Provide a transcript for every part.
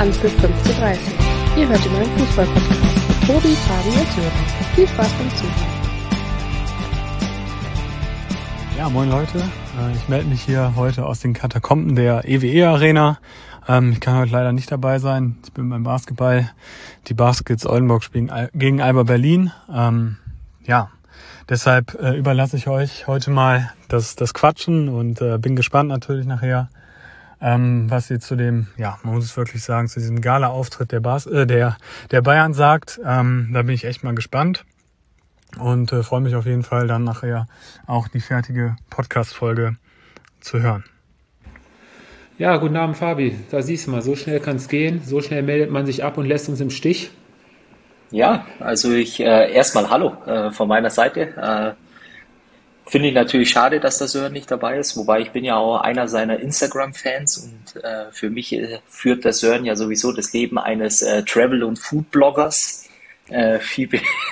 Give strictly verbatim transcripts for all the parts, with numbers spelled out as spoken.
Anpfiff fünfzehn Uhr dreißig. Ihr hört immer einen Fußball-Podcast mit Tobi, Fabi und Sören. Viel Spaß beim Zuhören. Ja, moin Leute. Ich melde mich hier heute aus den Katakomben der E W E-Arena. Ich kann heute leider nicht dabei sein. Ich bin beim Basketball. Die Baskets Oldenburg spielen gegen Alba Berlin. Ja, deshalb überlasse ich euch heute mal das, das Quatschen und bin gespannt natürlich nachher, Ähm, was ihr zu dem, ja, man muss es wirklich sagen, zu diesem Gala-Auftritt der, Bas- äh, der, der Bayern sagt. Ähm, da bin ich echt mal gespannt und äh, freue mich auf jeden Fall dann nachher auch die fertige Podcast-Folge zu hören. Ja, guten Abend Fabi, da siehst du mal, so schnell kann es gehen, so schnell meldet man sich ab und lässt uns im Stich. Ja, also ich äh, erstmal Hallo äh, von meiner Seite. Äh, Finde ich natürlich schade, dass der Sören nicht dabei ist, wobei ich bin ja auch einer seiner Instagram-Fans und äh, für mich äh, führt der Sören ja sowieso das Leben eines äh, Travel- und Food-Bloggers. Äh, viel,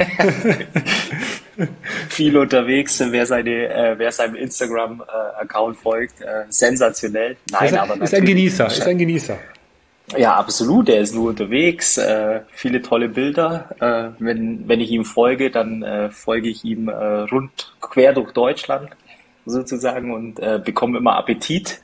viel unterwegs, wer, seine, äh, wer seinem Instagram-Account folgt. Äh, sensationell. Nein, ist, aber ist ein Genießer, ist ein Genießer. Ja, absolut. Er ist nur unterwegs. Äh, viele tolle Bilder. Äh, wenn, wenn ich ihm folge, dann äh, folge ich ihm äh, rund quer durch Deutschland sozusagen und äh, bekomme immer Appetit.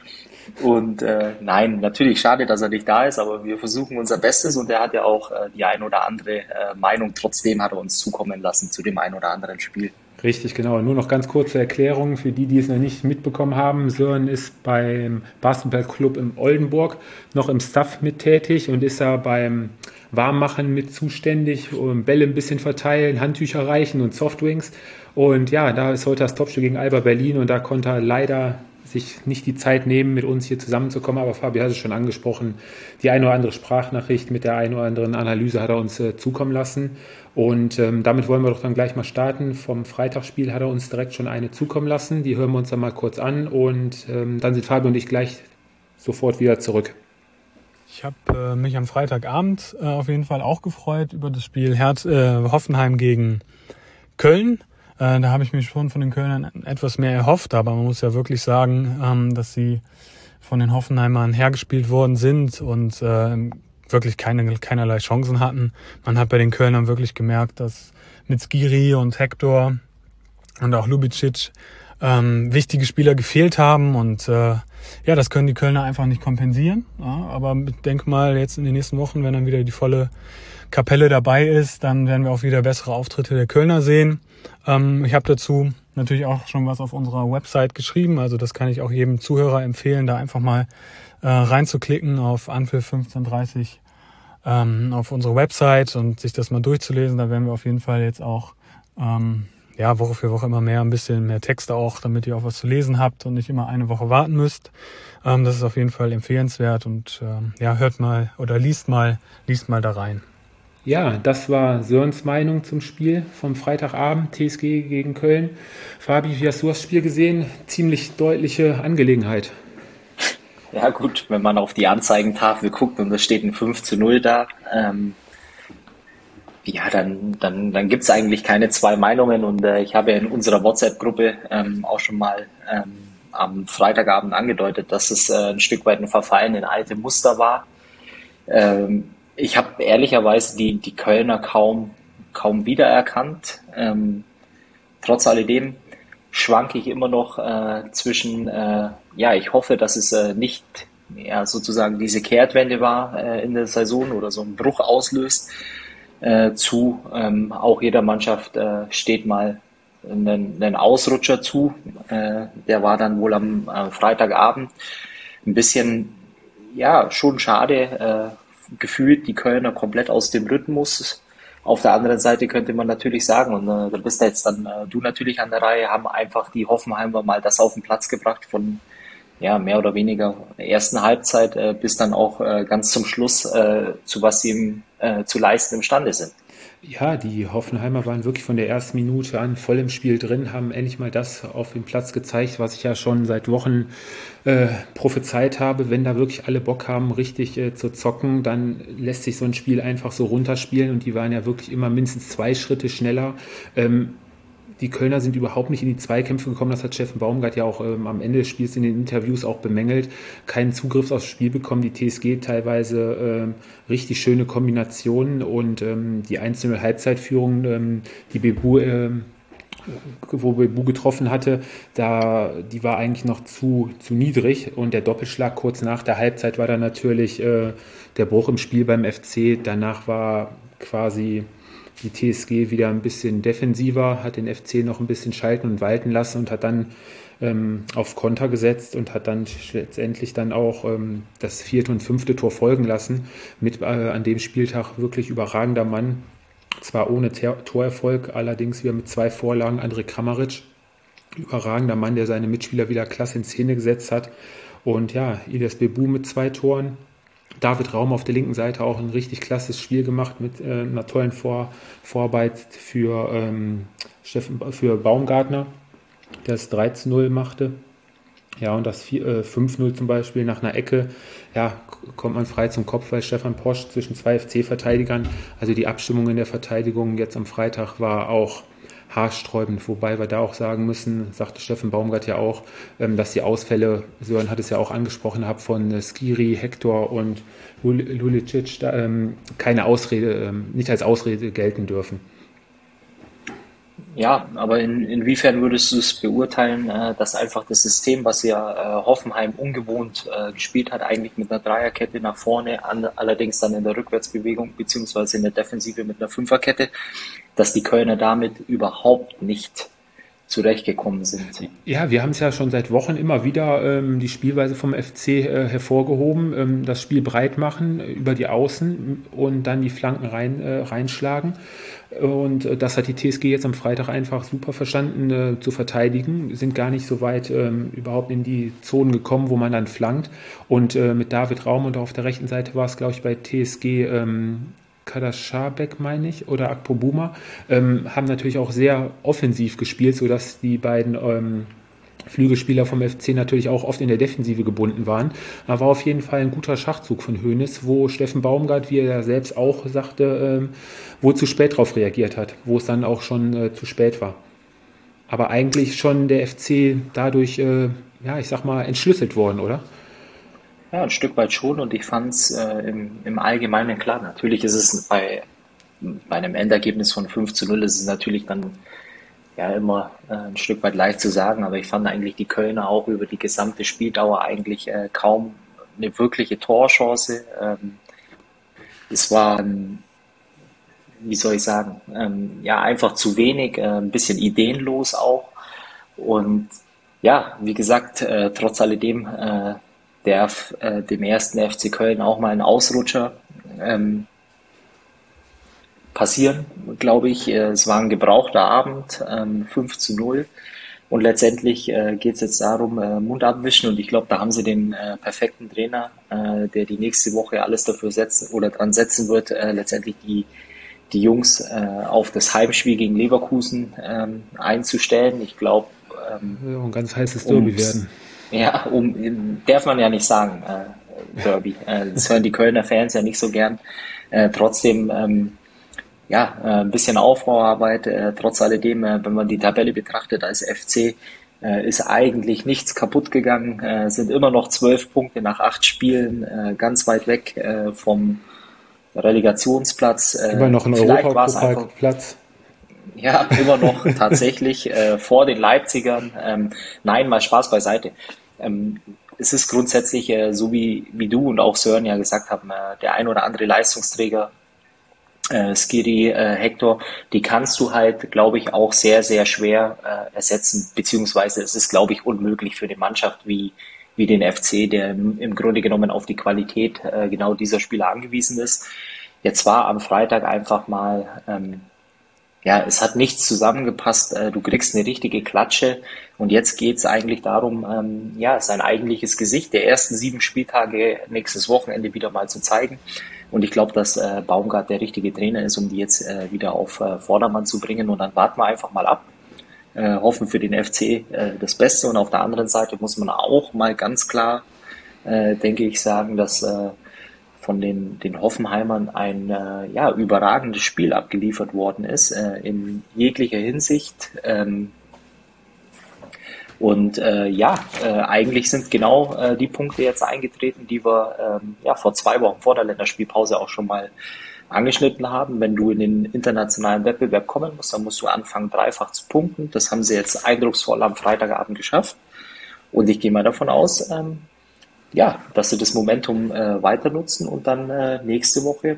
Und äh, nein, natürlich schade, dass er nicht da ist, aber wir versuchen unser Bestes und er hat ja auch äh, die ein oder andere äh, Meinung. Trotzdem hat er uns zukommen lassen zu dem ein oder anderen Spiel. Richtig, genau. Nur noch ganz kurze Erklärung für die, die es noch nicht mitbekommen haben. Sören ist beim Basketballclub in Oldenburg noch im Staff mit tätig und ist da beim Warmmachen mit zuständig, um Bälle ein bisschen verteilen, Handtücher reichen und Softwings. Und ja, da ist heute das Topspiel gegen Alba Berlin und da konnte er leider sich nicht die Zeit nehmen, mit uns hier zusammenzukommen. Aber Fabi hat es schon angesprochen, die eine oder andere Sprachnachricht mit der einen oder anderen Analyse hat er uns äh, zukommen lassen. Und ähm, damit wollen wir doch dann gleich mal starten. Vom Freitagsspiel hat er uns direkt schon eine zukommen lassen. Die hören wir uns dann mal kurz an und ähm, dann sind Fabi und ich gleich sofort wieder zurück. Ich habe äh, mich am Freitagabend äh, auf jeden Fall auch gefreut über das Spiel Hert, äh, Hoffenheim gegen Köln. Äh, da habe ich mir schon von den Kölnern etwas mehr erhofft, aber man muss ja wirklich sagen, ähm, dass sie von den Hoffenheimern hergespielt worden sind und äh, wirklich keine, keinerlei Chancen hatten. Man hat bei den Kölnern wirklich gemerkt, dass mit Skiri und Hector und auch Lubicic ähm, wichtige Spieler gefehlt haben und äh, ja, das können die Kölner einfach nicht kompensieren. Ja, aber ich denke mal, jetzt in den nächsten Wochen, wenn dann wieder die volle Kapelle dabei ist, dann werden wir auch wieder bessere Auftritte der Kölner sehen. Ähm, ich habe dazu natürlich auch schon was auf unserer Website geschrieben, also das kann ich auch jedem Zuhörer empfehlen, da einfach mal äh, reinzuklicken auf Anpfiff fünfzehn Uhr dreißig ähm, auf unsere Website und sich das mal durchzulesen. Da werden wir auf jeden Fall jetzt auch ähm, ja Woche für Woche immer mehr, ein bisschen mehr Texte auch, damit ihr auch was zu lesen habt und nicht immer eine Woche warten müsst. Ähm, das ist auf jeden Fall empfehlenswert und ähm, ja, hört mal oder liest mal, liest mal da rein. Ja, das war Sörens Meinung zum Spiel vom Freitagabend, T S G gegen Köln. Fabi, wie hast du das Spiel gesehen? Ziemlich deutliche Angelegenheit. Ja gut, wenn man auf die Anzeigentafel guckt und da steht ein fünf zu null da, ähm, ja, dann, dann, dann gibt's eigentlich keine zwei Meinungen und äh, ich habe ja in unserer WhatsApp-Gruppe ähm, auch schon mal ähm, am Freitagabend angedeutet, dass es äh, ein Stück weit ein Verfallen in alte Muster war. Ähm, Ich habe ehrlicherweise die, die Kölner kaum, kaum wiedererkannt. Ähm, trotz alledem schwanke ich immer noch äh, zwischen, äh, ja, ich hoffe, dass es äh, nicht ja, sozusagen diese Kehrtwende war äh, in der Saison oder so einen Bruch auslöst, äh, zu ähm, auch jeder Mannschaft äh, steht mal einen, einen Ausrutscher zu. Äh, der war dann wohl am äh, Freitagabend ein bisschen, ja, schon schade, äh, gefühlt die Kölner komplett aus dem Rhythmus. Auf der anderen Seite könnte man natürlich sagen, und äh, da bist jetzt dann äh, du natürlich an der Reihe, haben einfach die Hoffenheimer mal das auf den Platz gebracht von ja mehr oder weniger der ersten Halbzeit äh, bis dann auch äh, ganz zum Schluss äh, zu was sie im, äh, zu leisten imstande sind. Ja, die Hoffenheimer waren wirklich von der ersten Minute an voll im Spiel drin, haben endlich mal das auf dem Platz gezeigt, was ich ja schon seit Wochen äh, prophezeit habe. Wenn da wirklich alle Bock haben, richtig äh, zu zocken, dann lässt sich so ein Spiel einfach so runterspielen und die waren ja wirklich immer mindestens zwei Schritte schneller. Ähm, die Kölner sind überhaupt nicht in die Zweikämpfe gekommen. Das hat Steffen Baumgart ja auch ähm, am Ende des Spiels in den Interviews auch bemängelt. Keinen Zugriff aufs Spiel bekommen. Die T S G teilweise ähm, richtig schöne Kombinationen und ähm, die einzelne Halbzeitführung, ähm, die Bebu, ähm, wo Bebu getroffen hatte, da, die war eigentlich noch zu, zu niedrig. Und der Doppelschlag kurz nach der Halbzeit war dann natürlich äh, der Bruch im Spiel beim F C. Danach war quasi die T S G wieder ein bisschen defensiver, hat den F C noch ein bisschen schalten und walten lassen und hat dann ähm, auf Konter gesetzt und hat dann letztendlich dann auch ähm, das vierte und fünfte Tor folgen lassen. Mit äh, an dem Spieltag wirklich überragender Mann, zwar ohne Ter- Torerfolg, allerdings wieder mit zwei Vorlagen, André Kramaric, überragender Mann, der seine Mitspieler wieder klasse in Szene gesetzt hat. Und ja, Ilias Bebu mit zwei Toren. David Raum auf der linken Seite auch ein richtig klasses Spiel gemacht mit äh, einer tollen Vor- Vorarbeit für, ähm, Steffen, für Baumgartner, der das drei zu null machte. Ja, und das vier, äh, fünf null zum Beispiel nach einer Ecke, ja, kommt man frei zum Kopf, weil Stefan Posch zwischen zwei F C-Verteidigern, also die Abstimmung in der Verteidigung jetzt am Freitag war auch haarsträubend, wobei wir da auch sagen müssen, sagte Steffen Baumgart ja auch, ähm, dass die Ausfälle, Sören hat es ja auch angesprochen, hat von äh, Skiri, Hector und Lul- Lulicic da, ähm, keine Ausrede, ähm, nicht als Ausrede gelten dürfen. Ja, aber in, inwiefern würdest du es beurteilen, äh, dass einfach das System, was ja äh, Hoffenheim ungewohnt äh, gespielt hat, eigentlich mit einer Dreierkette nach vorne, an, allerdings dann in der Rückwärtsbewegung beziehungsweise in der Defensive mit einer Fünferkette, dass die Kölner damit überhaupt nicht zurechtgekommen sind? Ja, wir haben es ja schon seit Wochen immer wieder ähm, die Spielweise vom F C äh, hervorgehoben, ähm, das Spiel breit machen äh, über die Außen und dann die Flanken rein, äh, reinschlagen. Und äh, das hat die T S G jetzt am Freitag einfach super verstanden äh, zu verteidigen, sind gar nicht so weit ähm, überhaupt in die Zonen gekommen, wo man dann flankt. Und äh, mit David Raum und auf der rechten Seite war es, glaube ich, bei T S G ähm, Kaderschabek, meine ich, oder Akpobuma, ähm, haben natürlich auch sehr offensiv gespielt, sodass die beiden ähm, Flügelspieler vom F C natürlich auch oft in der Defensive gebunden waren. Aber war auf jeden Fall ein guter Schachzug von Hoeneß, wo Steffen Baumgart, wie er selbst auch sagte, ähm, wo zu spät darauf reagiert hat, wo es dann auch schon äh, zu spät war. Aber eigentlich schon der F C dadurch, äh, ja, ich sag mal, entschlüsselt worden, oder? Ja, ein Stück weit schon und ich fand es äh, im, im Allgemeinen klar. Natürlich ist es bei, bei einem Endergebnis von fünf zu null ist es natürlich dann ja immer äh, ein Stück weit leicht zu sagen, aber ich fand eigentlich die Kölner auch über die gesamte Spieldauer eigentlich äh, kaum eine wirkliche Torchance. Ähm, es war, ähm, wie soll ich sagen, ähm, ja einfach zu wenig, äh, ein bisschen ideenlos auch und ja, wie gesagt, äh, trotz alledem äh, darf äh, dem ersten F C Köln auch mal ein Ausrutscher ähm, passieren, glaube ich. Äh, es war ein gebrauchter Abend, ähm, fünf zu null. Und letztendlich äh, geht es jetzt darum, äh, Mund abwischen. Und ich glaube, da haben sie den äh, perfekten Trainer, äh, der die nächste Woche alles dafür setzen oder dran setzen wird, äh, letztendlich die, die Jungs äh, auf das Heimspiel gegen Leverkusen ähm, einzustellen. Ich glaube, ähm, Ja, ein ganz heißes Derby ums- werden. ja, um, darf man ja nicht sagen, äh, Derby. Äh, das hören die Kölner Fans ja nicht so gern. Äh, trotzdem, ähm, ja, äh, ein bisschen Aufbauarbeit. Äh, trotz alledem, äh, wenn man die Tabelle betrachtet als F C, äh, ist eigentlich nichts kaputt gegangen. Äh, sind immer noch zwölf Punkte nach acht Spielen, äh, ganz weit weg äh, vom Relegationsplatz. Äh, Immer noch ein vielleicht war es einfach Europapokal-Platz. ja, immer noch tatsächlich äh, vor den Leipzigern. Ähm, nein, mal Spaß beiseite. Ähm, es ist grundsätzlich, äh, so wie, wie du und auch Sören ja gesagt haben, äh, der ein oder andere Leistungsträger, äh, Skiri, äh, Hector, die kannst du halt, glaube ich, auch sehr, sehr schwer äh, ersetzen, beziehungsweise es ist, glaube ich, unmöglich für eine Mannschaft wie, wie den F C, der im, im Grunde genommen auf die Qualität äh, genau dieser Spieler angewiesen ist. Jetzt war am Freitag einfach mal... Ähm, ja, es hat nichts zusammengepasst. Äh, Du kriegst eine richtige Klatsche und jetzt geht's eigentlich darum, ähm, ja, sein eigentliches Gesicht der ersten sieben Spieltage nächstes Wochenende wieder mal zu zeigen. Und ich glaube, dass äh, Baumgart der richtige Trainer ist, um die jetzt äh, wieder auf äh, Vordermann zu bringen. Und dann warten wir einfach mal ab, äh, hoffen für den F C äh, das Beste. Und auf der anderen Seite muss man auch mal ganz klar, äh, denke ich, sagen, dass äh, von den, den Hoffenheimern ein äh, ja, überragendes Spiel abgeliefert worden ist, äh, in jeglicher Hinsicht. Ähm, und äh, ja, äh, eigentlich sind genau äh, die Punkte jetzt eingetreten, die wir ähm, ja, vor zwei Wochen vor der Länderspielpause auch schon mal angeschnitten haben. Wenn du in den internationalen Wettbewerb kommen musst, dann musst du anfangen, dreifach zu punkten. Das haben sie jetzt eindrucksvoll am Freitagabend geschafft. Und ich gehe mal davon aus, ähm, ja, dass sie das Momentum äh, weiter nutzen und dann äh, nächste Woche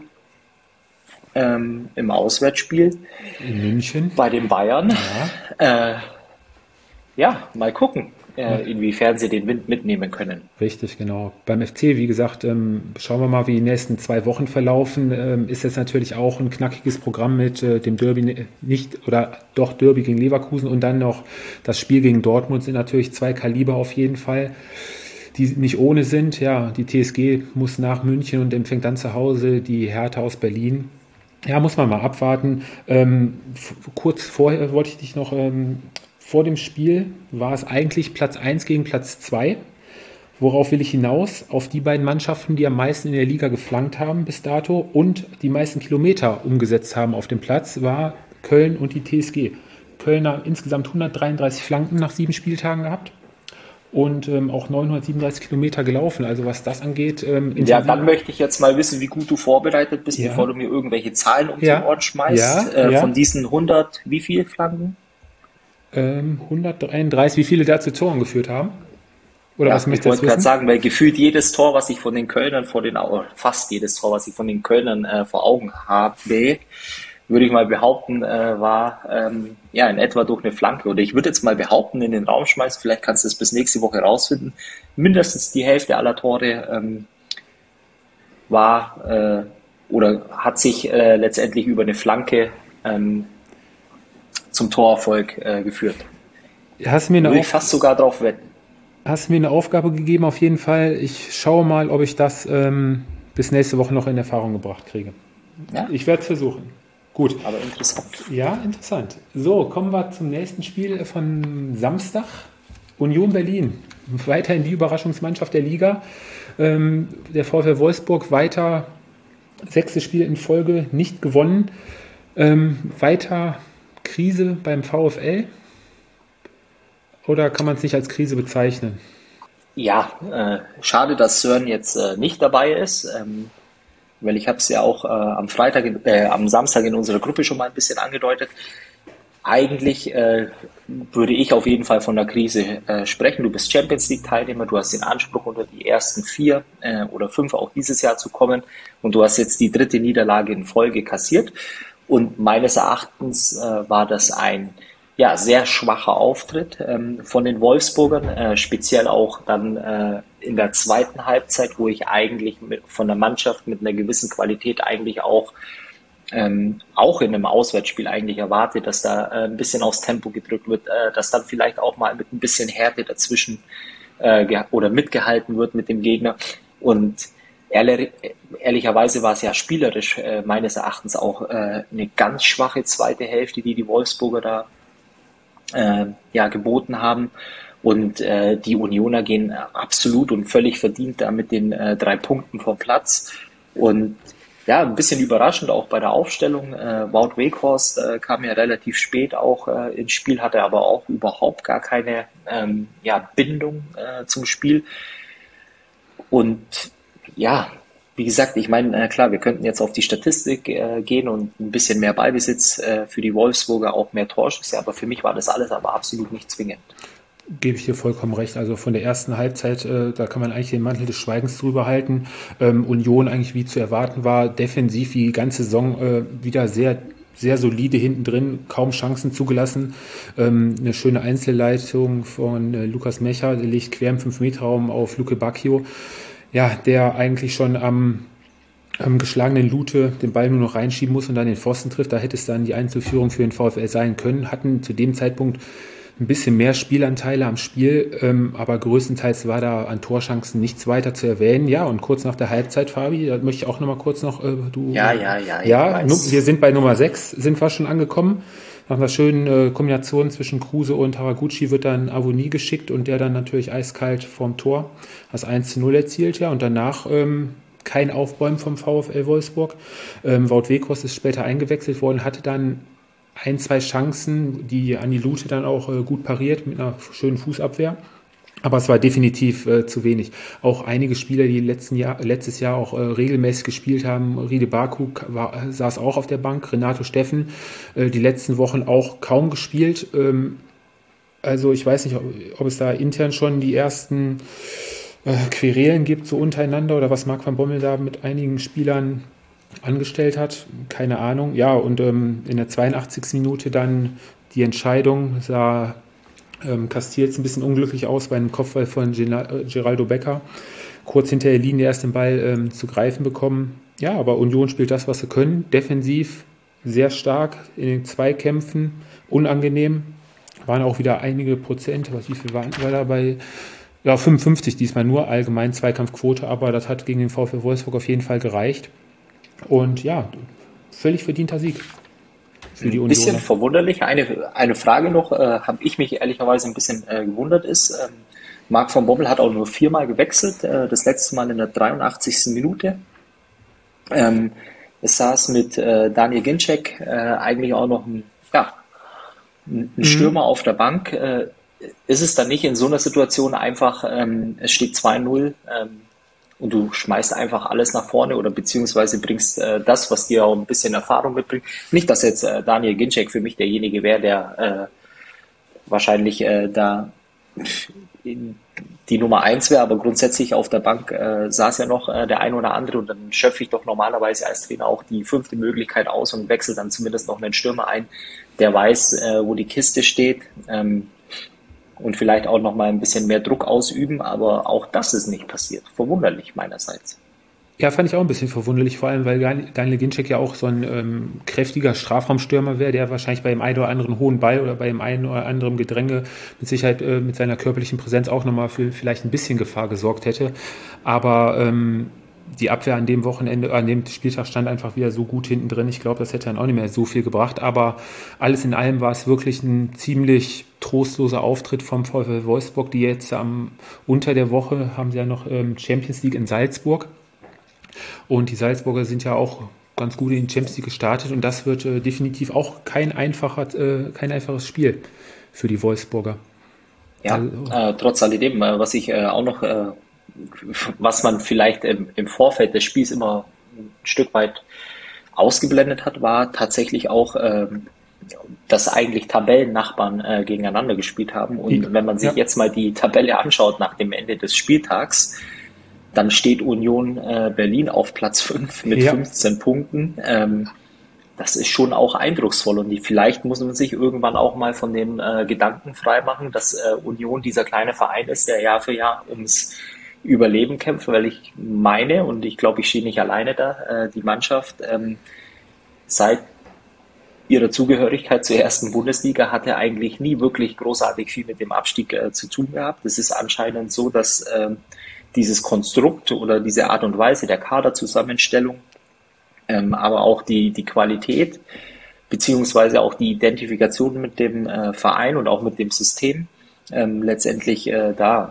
ähm, im Auswärtsspiel in München bei den Bayern, ja, äh, ja mal gucken, äh, inwiefern sie den Wind mitnehmen können. Richtig, genau. Beim F C, wie gesagt, ähm, schauen wir mal, wie die nächsten zwei Wochen verlaufen. Ähm, ist jetzt natürlich auch ein knackiges Programm mit äh, dem Derby, nicht oder doch Derby gegen Leverkusen und dann noch das Spiel gegen Dortmund sind natürlich zwei Kaliber auf jeden Fall, die nicht ohne sind. Ja, die T S G muss nach München und empfängt dann zu Hause die Hertha aus Berlin. Ja, muss man mal abwarten. Ähm, f- kurz vorher wollte ich dich noch, ähm, vor dem Spiel war es eigentlich Platz eins gegen Platz zwei. Worauf will ich hinaus? Auf die beiden Mannschaften, die am meisten in der Liga geflankt haben bis dato und die meisten Kilometer umgesetzt haben auf dem Platz, war Köln und die T S G. Köln hat insgesamt hundertdreiunddreißig Flanken nach sieben Spieltagen gehabt und ähm, auch neunhundertsiebenunddreißig Kilometer gelaufen. Also was das angeht. Ähm, Ja, dann möchte ich jetzt mal wissen, wie gut du vorbereitet bist, Ja. bevor du mir irgendwelche Zahlen um Ja. die Ohren schmeißt. Ja, äh, ja. Von diesen hundert, wie viel Flanken? ähm, hundertdreiunddreißig, wie viele da zu Toren geführt haben? Oder Ja, was ich möchtest du wollte jetzt gerade wissen? sagen, weil gefühlt jedes Tor, was ich von den Kölnern vor den Augen, fast jedes Tor, was ich von den Kölnern äh, vor Augen habe, würde ich mal behaupten, äh, war ähm, ja in etwa durch eine Flanke. Oder ich würde jetzt mal behaupten, in den Raum schmeißen, vielleicht kannst du es bis nächste Woche rausfinden, mindestens die Hälfte aller Tore ähm, war äh, oder hat sich äh, letztendlich über eine Flanke ähm, zum Torerfolg äh, geführt. Hast du mir eine Würde ich Auf- fast sogar drauf wetten. Hast mir eine Aufgabe gegeben, auf jeden Fall. Ich schaue mal, ob ich das ähm, bis nächste Woche noch in Erfahrung gebracht kriege. Ja, Ich werde es versuchen. Gut. aber interessant. Ja, interessant. So, kommen wir zum nächsten Spiel von Samstag. Union Berlin. Weiterhin die Überraschungsmannschaft der Liga. Ähm, der VfL Wolfsburg weiter sechstes Spiel in Folge nicht gewonnen. Ähm, weiter Krise beim VfL. Oder kann man es nicht als Krise bezeichnen? Ja, äh, schade, dass Sören jetzt äh, nicht dabei ist, ähm, weil ich habe es ja auch äh, am Freitag, in, äh, am Samstag in unserer Gruppe schon mal ein bisschen angedeutet. Eigentlich äh, würde ich auf jeden Fall von der Krise äh, sprechen. Du bist Champions League Teilnehmer, du hast den Anspruch, unter die ersten vier äh, oder fünf auch dieses Jahr zu kommen und du hast jetzt die dritte Niederlage in Folge kassiert. Und meines Erachtens äh, war das ein ja, sehr schwacher Auftritt ähm, von den Wolfsburgern, äh, speziell auch dann äh, in der zweiten Halbzeit, wo ich eigentlich mit, von der Mannschaft mit einer gewissen Qualität eigentlich auch ähm, auch in einem Auswärtsspiel eigentlich erwarte, dass da äh, ein bisschen aufs Tempo gedrückt wird, äh, dass dann vielleicht auch mal mit ein bisschen Härte dazwischen äh, ge- oder mitgehalten wird mit dem Gegner. Und ehrlich, ehrlicherweise war es ja spielerisch äh, meines Erachtens auch äh, eine ganz schwache zweite Hälfte, die die Wolfsburger da äh, ja, geboten haben. Und äh, die Unioner gehen absolut und völlig verdient da mit den äh, drei Punkten vom Platz. Und ja, ein bisschen überraschend auch bei der Aufstellung. Äh, Wout Weghorst äh, kam ja relativ spät auch äh, ins Spiel, hatte aber auch überhaupt gar keine ähm, ja, Bindung äh, zum Spiel. Und ja, wie gesagt, ich meine, äh, klar, wir könnten jetzt auf die Statistik äh, gehen und ein bisschen mehr Ballbesitz äh, für die Wolfsburger, auch mehr Torschüsse, aber für mich war das alles aber absolut nicht zwingend. Gebe ich dir vollkommen recht. Also von der ersten Halbzeit, äh, da kann man eigentlich den Mantel des Schweigens drüber halten. Ähm, Union eigentlich wie zu erwarten war, defensiv die ganze Saison äh, wieder sehr sehr solide hinten drin, kaum Chancen zugelassen. Ähm, eine schöne Einzelleitung von äh, Lukas Mecher, der legt quer im fünf Meter Raum auf Luke Bacchio. Ja, der eigentlich schon am, am geschlagenen Lute den Ball nur noch reinschieben muss und dann den Pfosten trifft. Da hätte es dann die Einzelführung für den VfL sein können. Hatten zu dem Zeitpunkt ein bisschen mehr Spielanteile am Spiel, ähm, aber größtenteils war da an Torchancen nichts weiter zu erwähnen. Ja, und kurz nach der Halbzeit, Fabi, da möchte ich auch noch mal kurz noch, äh, du... Ja, ja, ja. Ja, nu, wir sind bei Nummer sechs, sind wir schon angekommen. Nach einer schönen äh, Kombination zwischen Kruse und Haraguchi wird dann Avonie geschickt und der dann natürlich eiskalt vorm Tor das eins zu null erzielt. Ja, und danach ähm, kein Aufbäumen vom VfL Wolfsburg. Ähm, Wout Weghorst ist später eingewechselt worden, hatte dann ein, zwei Chancen, die Andi Lute dann auch äh, gut pariert mit einer schönen Fußabwehr. Aber es war definitiv äh, zu wenig. Auch einige Spieler, die letzten Jahr, letztes Jahr auch äh, regelmäßig gespielt haben, Riede Baku war, saß auch auf der Bank, Renato Steffen, äh, die letzten Wochen auch kaum gespielt. Ähm, also ich weiß nicht, ob, ob es da intern schon die ersten äh, Querelen gibt, so untereinander, oder was Marc van Bommel da mit einigen Spielern angestellt hat. Keine Ahnung. Ja, und ähm, in der zweiundachtzigsten Minute dann die Entscheidung, sah Ähm, Castells ein bisschen unglücklich aus bei einem Kopfball von Geraldo Becker. Kurz hinter der Linie erst den Ball ähm, zu greifen bekommen. Ja, aber Union spielt das, was sie können. Defensiv sehr stark in den Zweikämpfen, unangenehm. Waren auch wieder einige Prozent, was wie viel waren wir dabei? Ja, fünfundfünfzig diesmal nur, allgemein Zweikampfquote, aber das hat gegen den VfL Wolfsburg auf jeden Fall gereicht. Und ja, völlig verdienter Sieg. Ein bisschen verwunderlich. Eine, eine Frage noch, äh, habe ich mich ehrlicherweise ein bisschen äh, gewundert ist. Ähm, Marc van Bommel hat auch nur viermal gewechselt, äh, das letzte Mal in der dreiundachtzigsten Minute. Ähm, es saß mit äh, Daniel Ginczek äh, eigentlich auch noch ein, ja, ein mhm. Stürmer auf der Bank. Äh, ist es dann nicht in so einer Situation einfach, ähm, es steht zwei null, ähm, und du schmeißt einfach alles nach vorne oder beziehungsweise bringst äh, das, was dir auch ein bisschen Erfahrung mitbringt. Nicht, dass jetzt äh, Daniel Ginczek für mich derjenige wäre, der äh, wahrscheinlich äh, da die Nummer eins wäre, aber grundsätzlich auf der Bank äh, saß ja noch äh, der ein oder andere, und dann schöpfe ich doch normalerweise als Trainer auch die fünfte Möglichkeit aus und wechsle dann zumindest noch einen Stürmer ein, der weiß, äh, wo die Kiste steht. Ähm, und vielleicht auch noch mal ein bisschen mehr Druck ausüben, aber auch das ist nicht passiert. Verwunderlich meinerseits. Ja, fand ich auch ein bisschen verwunderlich, vor allem, weil Daniel Ginczek ja auch so ein ähm, kräftiger Strafraumstürmer wäre, der wahrscheinlich bei dem einen oder anderen hohen Ball oder bei dem einen oder anderen Gedränge mit Sicherheit äh, mit seiner körperlichen Präsenz auch nochmal für vielleicht ein bisschen Gefahr gesorgt hätte. Aber ähm, die Abwehr an dem Wochenende, an dem Spieltag stand einfach wieder so gut hinten drin. Ich glaube, das hätte dann auch nicht mehr so viel gebracht. Aber alles in allem war es wirklich ein ziemlich trostloser Auftritt vom VfL Wolfsburg, die jetzt am unter der Woche haben sie ja noch ähm, Champions League in Salzburg. Und die Salzburger sind ja auch ganz gut in die Champions League gestartet. Und das wird äh, definitiv auch kein einfacher, äh, kein einfaches Spiel für die Wolfsburger. Ja, also, äh, trotz alledem, äh, was ich äh, auch noch äh, was man vielleicht im, im Vorfeld des Spiels immer ein Stück weit ausgeblendet hat, war tatsächlich auch, ähm, dass eigentlich Tabellennachbarn äh, gegeneinander gespielt haben. Und die, wenn man sich ja. jetzt mal die Tabelle anschaut nach dem Ende des Spieltags, dann steht Union äh, Berlin auf Platz fünf mit ja. fünfzehn Punkten. Ähm, das ist schon auch eindrucksvoll, und die, vielleicht muss man sich irgendwann auch mal von dem äh, Gedanken freimachen, dass äh, Union dieser kleine Verein ist, der Jahr für Jahr ums Überleben kämpft, weil ich meine, und ich glaube, ich stehe nicht alleine da, äh, die Mannschaft ähm, seit ihrer Zugehörigkeit zur ersten Bundesliga hatte eigentlich nie wirklich großartig viel mit dem Abstieg äh, zu tun gehabt. Es ist anscheinend so, dass äh, dieses Konstrukt oder diese Art und Weise der Kaderzusammenstellung, ähm, aber auch die, die Qualität beziehungsweise auch die Identifikation mit dem äh, Verein und auch mit dem System ähm, letztendlich äh, da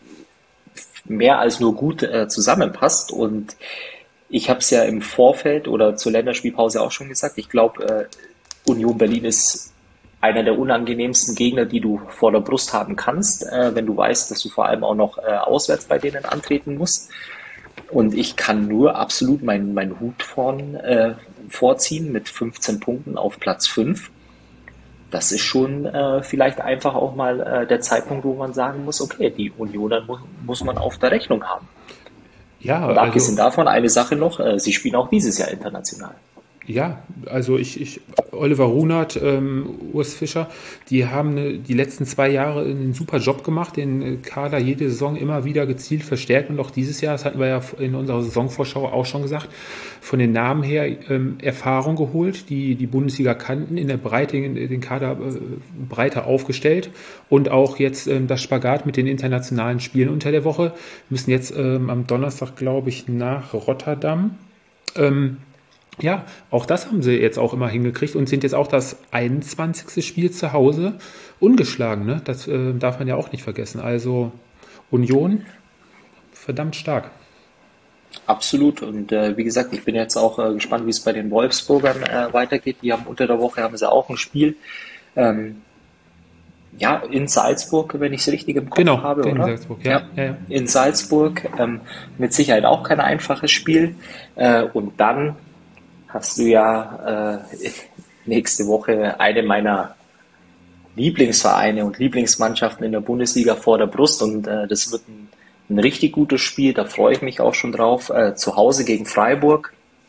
mehr als nur gut äh, zusammenpasst. Und ich habe es ja im Vorfeld oder zur Länderspielpause auch schon gesagt, ich glaube, äh, Union Berlin ist einer der unangenehmsten Gegner, die du vor der Brust haben kannst, äh, wenn du weißt, dass du vor allem auch noch äh, auswärts bei denen antreten musst. Und ich kann nur absolut meinen mein Hut vorn, äh, vorziehen mit fünfzehn Punkten auf Platz fünf. Das ist schon äh, vielleicht einfach auch mal äh, der Zeitpunkt, wo man sagen muss, okay, die Unioner mu- muss man auf der Rechnung haben. Ja, und abgesehen also, davon eine Sache noch, äh, sie spielen auch dieses Jahr international. Ja, also ich, ich Oliver Runert, ähm, Urs Fischer, die haben eine, die letzten zwei Jahre einen super Job gemacht, den Kader jede Saison immer wieder gezielt verstärkt, und auch dieses Jahr, das hatten wir ja in unserer Saisonvorschau auch schon gesagt, von den Namen her ähm, Erfahrung geholt, die die Bundesliga kannten, in der Breite, den Kader äh, breiter aufgestellt, und auch jetzt ähm, das Spagat mit den internationalen Spielen unter der Woche. Wir müssen jetzt ähm, am Donnerstag, glaube ich, nach Rotterdam. Ähm, Ja, auch das haben sie jetzt auch immer hingekriegt und sind jetzt auch das einundzwanzigste Spiel zu Hause ungeschlagen. Ne? Das äh, darf man ja auch nicht vergessen. Also Union, verdammt stark. Absolut. Und äh, wie gesagt, ich bin jetzt auch äh, gespannt, wie es bei den Wolfsburgern äh, weitergeht. Die haben unter der Woche haben sie auch ein Spiel. Ähm, ja, in Salzburg, wenn ich es richtig im Kopf Genau, habe, in oder? Salzburg, ja. ja, ja. In Salzburg. Ähm, mit Sicherheit auch kein einfaches Spiel. Äh, und dann hast du ja äh, nächste Woche eine meiner Lieblingsvereine und Lieblingsmannschaften in der Bundesliga vor der Brust. Und äh, das wird ein, ein richtig gutes Spiel. Da freue ich mich auch schon drauf. Äh, zu Hause gegen Freiburg.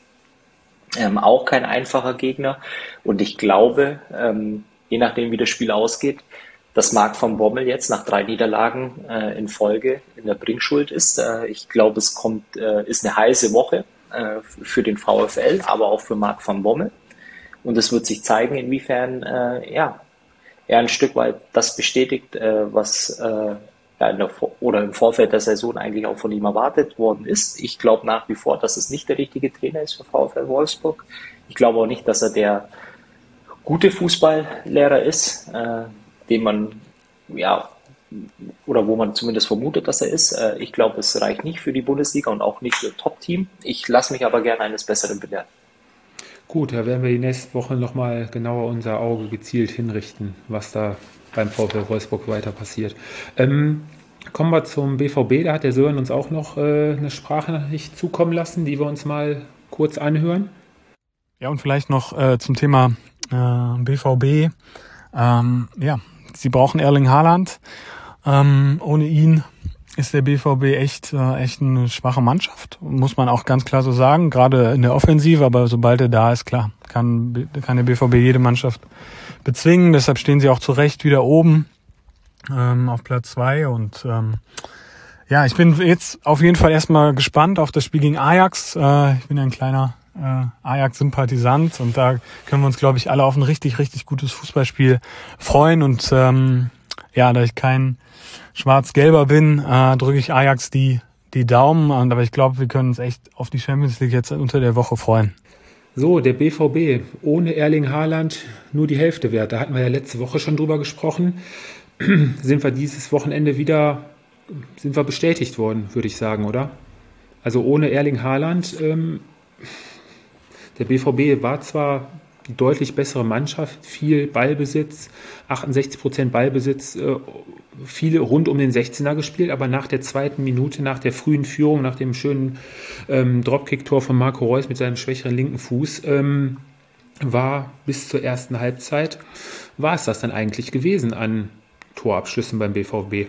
Ähm, auch kein einfacher Gegner. Und ich glaube, ähm, je nachdem, wie das Spiel ausgeht, dass Marc van Bommel jetzt nach drei Niederlagen äh, in Folge in der Bringschuld ist. Äh, ich glaube, es kommt, äh, ist eine heiße Woche äh, für den VfL, aber auch für Marc van Bommel. Und es wird sich zeigen, inwiefern äh, ja, er ein Stück weit das bestätigt, äh, was äh, ja, in der, oder im Vorfeld der Saison eigentlich auch von ihm erwartet worden ist. Ich glaube nach wie vor, dass es nicht der richtige Trainer ist für VfL Wolfsburg. Ich glaube auch nicht, dass er der gute Fußballlehrer ist, äh, den man, ja, oder wo man zumindest vermutet, dass er ist. Äh, ich glaube, es reicht nicht für die Bundesliga und auch nicht für das Top-Team. Ich lasse mich aber gerne eines Besseren belehren. Gut, da werden wir die nächsten Wochen nochmal genauer unser Auge gezielt hinrichten, was da beim VfL Wolfsburg weiter passiert. Ähm, kommen wir zum B V B. Da hat der Sören uns auch noch äh, eine Sprachnachricht zukommen lassen, die wir uns mal kurz anhören. Ja, und vielleicht noch äh, zum Thema äh, B V B. Ähm, ja, sie brauchen Erling Haaland. Ähm, ohne ihn ist der B V B echt, äh, echt eine schwache Mannschaft, muss man auch ganz klar so sagen, gerade in der Offensive, aber sobald er da ist, klar, kann, kann der B V B jede Mannschaft bezwingen, deshalb stehen sie auch zu Recht wieder oben ähm, auf Platz zwei und ähm, ja, ich bin jetzt auf jeden Fall erstmal gespannt auf das Spiel gegen Ajax. Äh, ich bin ja ein kleiner äh, Ajax-Sympathisant und da können wir uns, glaube ich, alle auf ein richtig, richtig gutes Fußballspiel freuen und ähm, ja, da ich kein Schwarz-Gelber bin, äh, drücke ich Ajax die die Daumen, und, aber ich glaube, wir können uns echt auf die Champions League jetzt unter der Woche freuen. So, der B V B ohne Erling Haaland nur die Hälfte wert. Da hatten wir ja letzte Woche schon drüber gesprochen. Sind wir dieses Wochenende wieder, sind wir bestätigt worden, würde ich sagen, oder? Also ohne Erling Haaland, ähm, der B V B war zwar die deutlich bessere Mannschaft, viel Ballbesitz, achtundsechzig Prozent Ballbesitz, äh, viele rund um den sechzehner gespielt, aber nach der zweiten Minute, nach der frühen Führung, nach dem schönen ähm, Dropkick-Tor von Marco Reus mit seinem schwächeren linken Fuß, ähm, war bis zur ersten Halbzeit, war es das dann eigentlich gewesen an Torabschlüssen beim B V B?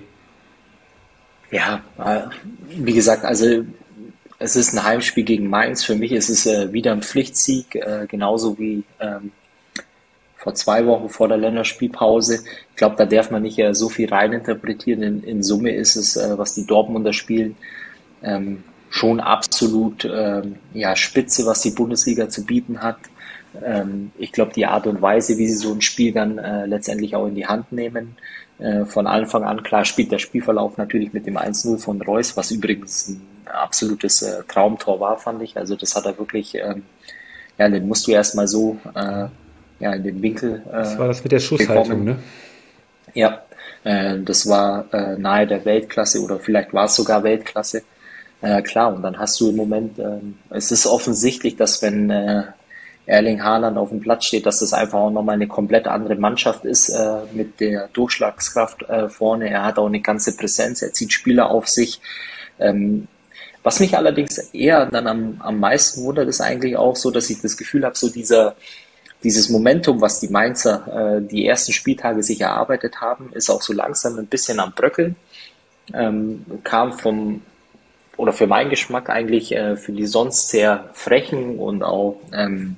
Ja, äh, wie gesagt, also es ist ein Heimspiel gegen Mainz. Für mich ist es äh, wieder ein Pflichtsieg, äh, genauso wie ähm, vor zwei Wochen vor der Länderspielpause. Ich glaube, da darf man nicht äh, so viel reininterpretieren. In, in Summe ist es, äh, was die Dortmunder spielen, ähm, schon absolut ähm, ja, spitze, was die Bundesliga zu bieten hat. Ähm, ich glaube, die Art und Weise, wie sie so ein Spiel dann äh, letztendlich auch in die Hand nehmen, äh, von Anfang an, klar spielt der Spielverlauf natürlich mit dem eins null von Reus, was übrigens ein absolutes äh, Traumtor war, fand ich. Also das hat er wirklich, ähm, ja, den musst du erstmal so äh, ja, in den Winkel. Äh, das war das mit der Schusshaltung, ne? Ja, äh, das war äh, nahe der Weltklasse oder vielleicht war es sogar Weltklasse. Äh, klar, und dann hast du im Moment, äh, es ist offensichtlich, dass wenn äh, Erling Haaland auf dem Platz steht, dass das einfach auch nochmal eine komplett andere Mannschaft ist äh, mit der Durchschlagskraft äh, vorne. Er hat auch eine ganze Präsenz, er zieht Spieler auf sich. Ähm, Was mich allerdings eher dann am, am meisten wundert, ist eigentlich auch so, dass ich das Gefühl habe, so dieser, dieses Momentum, was die Mainzer äh, die ersten Spieltage sich erarbeitet haben, ist auch so langsam ein bisschen am Bröckeln. Ähm, kam vom, oder für meinen Geschmack eigentlich äh, für die sonst sehr frechen und auch, ähm,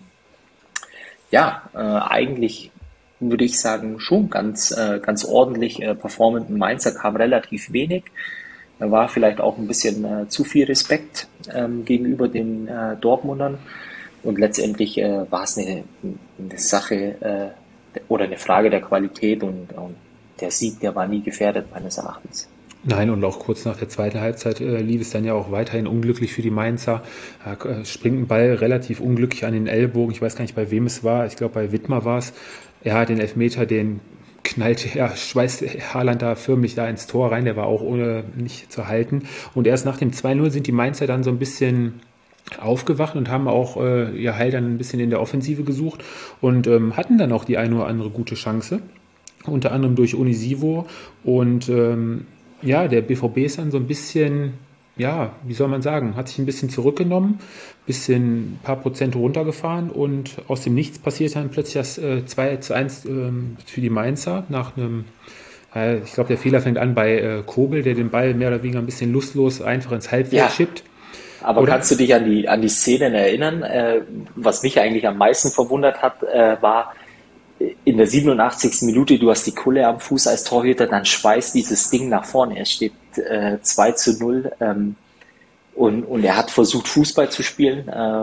ja, äh, eigentlich würde ich sagen, schon ganz, äh, ganz ordentlich äh, performenden Mainzer kam relativ wenig. Da war vielleicht auch ein bisschen äh, zu viel Respekt ähm, gegenüber den äh, Dortmundern. Und letztendlich äh, war es eine, eine Sache äh, oder eine Frage der Qualität und, und der Sieg, der war nie gefährdet, meines Erachtens. Nein, und auch kurz nach der zweiten Halbzeit äh, lief es dann ja auch weiterhin unglücklich für die Mainzer. Äh, springt ein Ball relativ unglücklich an den Ellbogen. Ich weiß gar nicht, bei wem es war. Ich glaube, bei Wittmer war es. Er hat den Elfmeter, den knallt, ja, schweißt Haaland da förmlich da ins Tor rein, der war auch ohne nicht zu halten. Und erst nach dem zwei null sind die Mainzer dann so ein bisschen aufgewacht und haben auch äh, ihr Heil dann ein bisschen in der Offensive gesucht und ähm, hatten dann auch die eine oder andere gute Chance, unter anderem durch Unisivo. Und ähm, ja, der B V B ist dann so ein bisschen, ja, wie soll man sagen, hat sich ein bisschen zurückgenommen, bisschen ein paar Prozent runtergefahren und aus dem Nichts passiert dann plötzlich das äh, zwei zu eins ähm, für die Mainzer nach einem, äh, ich glaube, der Fehler fängt an bei äh, Kobel, der den Ball mehr oder weniger ein bisschen lustlos einfach ins Halbfeld Ja. schippt. Aber Oder? kannst du dich an die, an die Szenen erinnern? Äh, was mich eigentlich am meisten verwundert hat, äh, war in der siebenundachtzigsten Minute, du hast die Kulle am Fuß als Torhüter, dann schweißt dieses Ding nach vorne. Es steht äh, zwei zu null ähm, und, und er hat versucht, Fußball zu spielen, äh,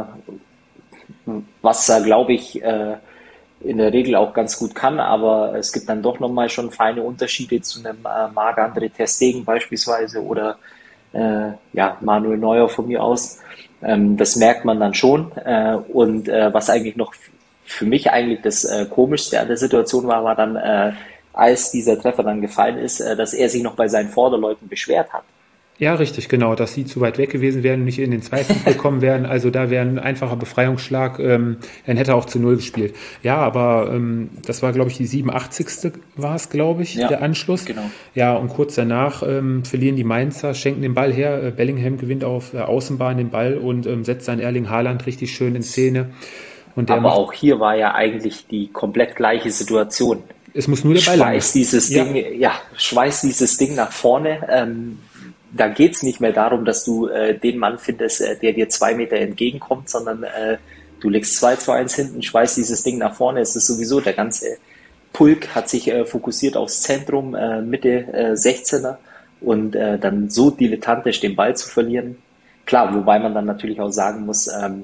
was er, glaube ich, äh, in der Regel auch ganz gut kann, aber es gibt dann doch nochmal schon feine Unterschiede zu einem äh, Marc-André ter Stegen beispielsweise oder äh, ja, Manuel Neuer von mir aus. Ähm, das merkt man dann schon. Äh, und äh, was eigentlich noch f- für mich eigentlich das äh, Komischste an der Situation war, war dann, äh, als dieser Treffer dann gefallen ist, äh, dass er sich noch bei seinen Vorderleuten beschwert hat. Ja, richtig, genau, dass sie zu weit weg gewesen wären und nicht in den Zweikampf gekommen wären. Also da wäre ein einfacher Befreiungsschlag, ähm, dann hätte er auch zu Null gespielt. Ja, aber ähm, das war, glaube ich, die siebenundachtzigste war es, glaube ich, Ja, der Anschluss. genau. Ja, und kurz danach ähm, verlieren die Mainzer, schenken den Ball her. Äh, Bellingham gewinnt auf der Außenbahn den Ball und ähm, setzt dann Erling Haaland richtig schön in Szene. Und der Aber macht, auch hier war ja eigentlich die komplett gleiche Situation. es muss nur der Ball lang. Schweiß dieses Ja. Ding, ja, schweiß dieses Ding nach vorne. Ähm, da geht's nicht mehr darum, dass du äh, den Mann findest, äh, der dir zwei Meter entgegenkommt, sondern äh, du legst zwei zu eins hinten, schweißt dieses Ding nach vorne. Es ist sowieso der ganze Pulk hat sich äh, fokussiert aufs Zentrum, äh, Mitte äh, sechzehner und äh, dann so dilettantisch den Ball zu verlieren. Klar, wobei man dann natürlich auch sagen muss, ähm,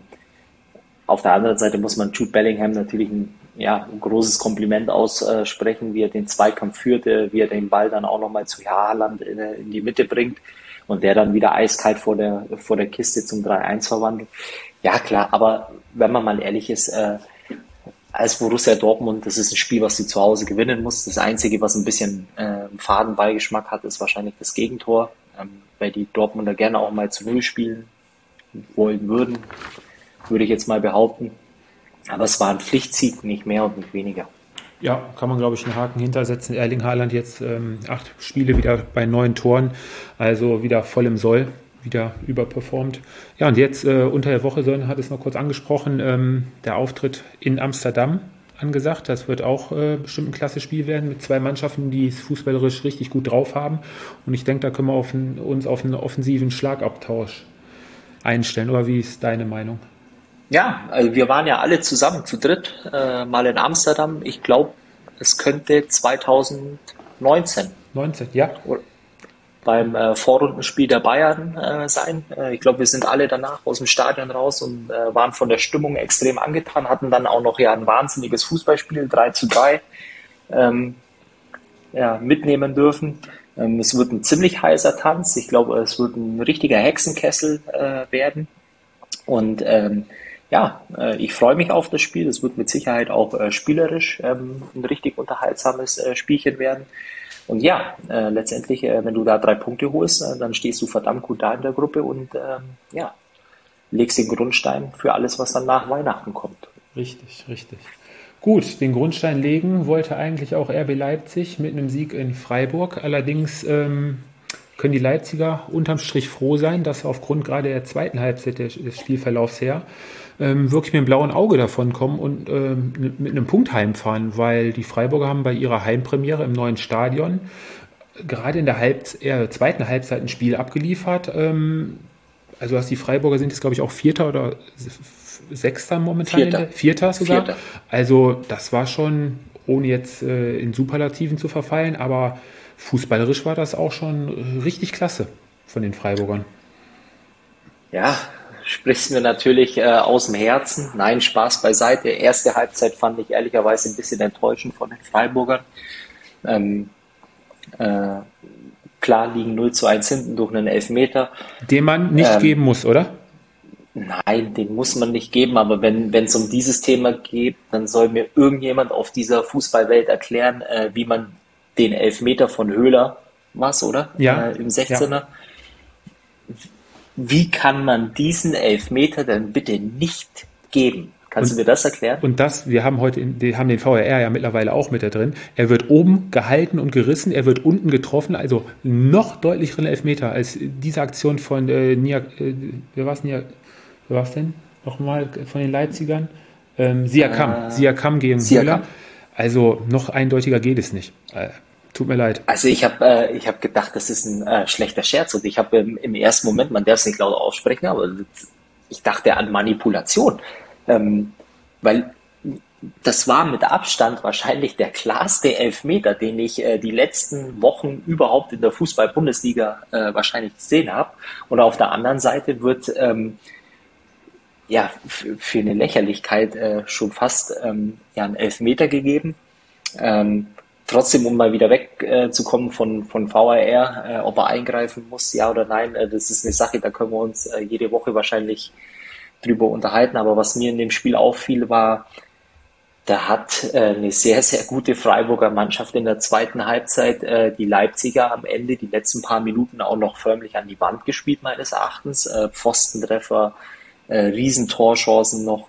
auf der anderen Seite muss man Jude Bellingham natürlich ein, ja, ein großes Kompliment aussprechen, wie er den Zweikampf führte, wie er den Ball dann auch nochmal zu Haaland in, in die Mitte bringt und der dann wieder eiskalt vor der, vor der Kiste zum drei eins verwandelt. Ja klar, aber wenn man mal ehrlich ist, äh, als Borussia Dortmund, das ist ein Spiel, was du zu Hause gewinnen musst. Das Einzige, was ein bisschen äh, einen Fadenbeigeschmack hat, ist wahrscheinlich das Gegentor, ähm, weil die Dortmunder gerne auch mal zu Null spielen wollen würden, würde ich jetzt mal behaupten. Aber es war ein Pflichtsieg, nicht mehr und nicht weniger. Ja, kann man, glaube ich, einen Haken hintersetzen. Erling Haaland jetzt ähm, acht Spiele wieder bei neun Toren, also wieder voll im Soll, wieder überperformt. Ja, und jetzt äh, unter der Woche, Sören hat es noch kurz angesprochen, ähm, der Auftritt in Amsterdam angesagt. Das wird auch äh, bestimmt ein klasse Spiel werden mit zwei Mannschaften, die es fußballerisch richtig gut drauf haben. Und ich denke, da können wir auf ein, uns auf einen offensiven Schlagabtausch einstellen. Oder wie ist deine Meinung? Ja, also wir waren ja alle zusammen zu dritt äh, mal in Amsterdam. Ich glaube, es könnte zweitausendneunzehn neunzehn, ja. beim äh, Vorrundenspiel der Bayern äh, sein. Äh, ich glaube, wir sind alle danach aus dem Stadion raus und äh, waren von der Stimmung extrem angetan, hatten dann auch noch ja ein wahnsinniges Fußballspiel, drei zu drei, ähm, ja, mitnehmen dürfen. Ähm, es wird ein ziemlich heißer Tanz. Ich glaube, es wird ein richtiger Hexenkessel äh, werden. Und ähm, ja, äh, ich freue mich auf das Spiel. Es wird mit Sicherheit auch äh, spielerisch ähm, ein richtig unterhaltsames äh, Spielchen werden. Und ja, äh, letztendlich, äh, wenn du da drei Punkte holst, äh, dann stehst du verdammt gut da in der Gruppe und ähm, ja, legst den Grundstein für alles, was dann nach Weihnachten kommt. Richtig, richtig. Gut, den Grundstein legen wollte eigentlich auch R B Leipzig mit einem Sieg in Freiburg. Allerdings ähm, können die Leipziger unterm Strich froh sein, dass aufgrund gerade der zweiten Halbzeit des Spielverlaufs her ähm, wirklich mit einem blauen Auge davon kommen und ähm, mit einem Punkt heimfahren, weil die Freiburger haben bei ihrer Heimpremiere im neuen Stadion gerade in der Halb äh, zweiten Halbzeit ein Spiel abgeliefert. Ähm, also dass die Freiburger sind jetzt, glaube ich, auch Vierter oder Sechster momentan. Vierter. In der, Vierter sogar. Vierter. Also das war schon, ohne jetzt äh, in Superlativen zu verfallen, aber fußballerisch war das auch schon richtig klasse von den Freiburgern. Ja, sprichst mir natürlich äh, aus dem Herzen. Nein, Spaß beiseite. Erste Halbzeit fand ich ehrlicherweise ein bisschen enttäuschend von den Freiburgern. Ähm, äh, klar liegen null zu eins hinten durch einen Elfmeter. Den man nicht Ähm, geben muss, oder? Nein, den muss man nicht geben, aber wenn wenn es um dieses Thema geht, dann soll mir irgendjemand auf dieser Fußballwelt erklären, äh, wie man den Elfmeter von Höhler, was, oder? Ja, Äh, im ja. sechzehner, wie kann man diesen Elfmeter denn bitte nicht geben? Kannst du Und mir das erklären? Und das, wir haben heute, in, wir haben den V R R ja mittlerweile auch mit da drin. Er wird oben gehalten und gerissen, er wird unten getroffen, also noch deutlicheren Elfmeter als diese Aktion von äh, Nia, äh, wer war's, Nia, wer war's denn? Nochmal von den Leipzigern? Ähm, Siakam, Äh, Siakam gegen Höhler. Siakam? Also noch eindeutiger geht es nicht. Äh, tut mir leid. Also ich habe äh, ich hab gedacht, das ist ein äh, schlechter Scherz und ich habe im, im ersten Moment, man darf es nicht laut aussprechen, aber ich dachte an Manipulation, ähm, weil das war mit Abstand wahrscheinlich der klarste Elfmeter, den ich äh, die letzten Wochen überhaupt in der Fußball-Bundesliga äh, wahrscheinlich gesehen habe. Und auf der anderen Seite wird ähm, ja f- für eine Lächerlichkeit äh, schon fast ähm, ja, ein Elfmeter gegeben. Ähm, trotzdem, um mal wieder wegzukommen äh, zu kommen von, von V R R, äh, ob er eingreifen muss, ja oder nein, äh, das ist eine Sache, da können wir uns äh, jede Woche wahrscheinlich drüber unterhalten. Aber was mir in dem Spiel auffiel, war, da hat äh, eine sehr, sehr gute Freiburger Mannschaft in der zweiten Halbzeit äh, die Leipziger am Ende, die letzten paar Minuten auch noch förmlich an die Wand gespielt, meines Erachtens. Äh, Pfostentreffer, äh, Riesentorchancen noch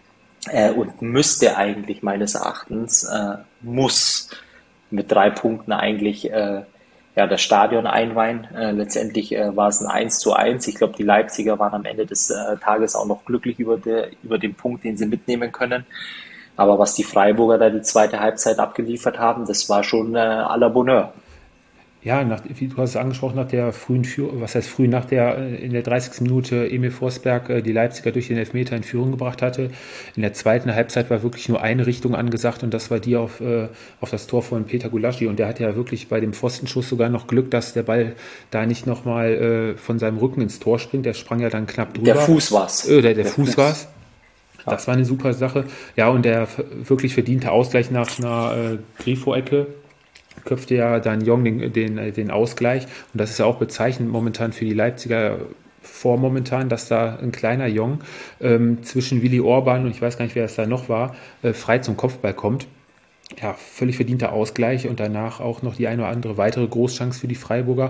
äh, und müsste eigentlich meines Erachtens, äh, muss mit drei Punkten eigentlich äh, ja, das Stadion einweihen. Äh, letztendlich äh, war es ein eins zu eins. Ich glaube, die Leipziger waren am Ende des äh, Tages auch noch glücklich über, der, über den Punkt, den sie mitnehmen können. Aber was die Freiburger da die zweite Halbzeit abgeliefert haben, das war schon äh, à la Bonheur. Ja, nach, wie du hast es angesprochen, nach der frühen Führung, was heißt früh, nach der äh, in der dreißigsten Minute Emil Forsberg äh, die Leipziger durch den Elfmeter in Führung gebracht hatte. In der zweiten Halbzeit war wirklich nur eine Richtung angesagt und das war die auf, äh, auf das Tor von Peter Gulaschi. Und der hatte ja wirklich bei dem Pfostenschuss sogar noch Glück, dass der Ball da nicht nochmal äh, von seinem Rücken ins Tor springt. Der sprang ja dann knapp drüber. Der Fuß war's. Äh, der, der Der Fuß Fuß. war's. Das war eine super Sache. Ja, und der f- wirklich verdiente Ausgleich nach einer äh, Grifo-Ecke köpfte ja dann Jong den, den, den Ausgleich. Und das ist ja auch bezeichnend momentan für die Leipziger vor momentan, dass da ein kleiner Jong ähm, zwischen Willi Orban und ich weiß gar nicht, wer es da noch war, äh, frei zum Kopfball kommt. Ja, völlig verdienter Ausgleich und danach auch noch die eine oder andere weitere Großchance für die Freiburger.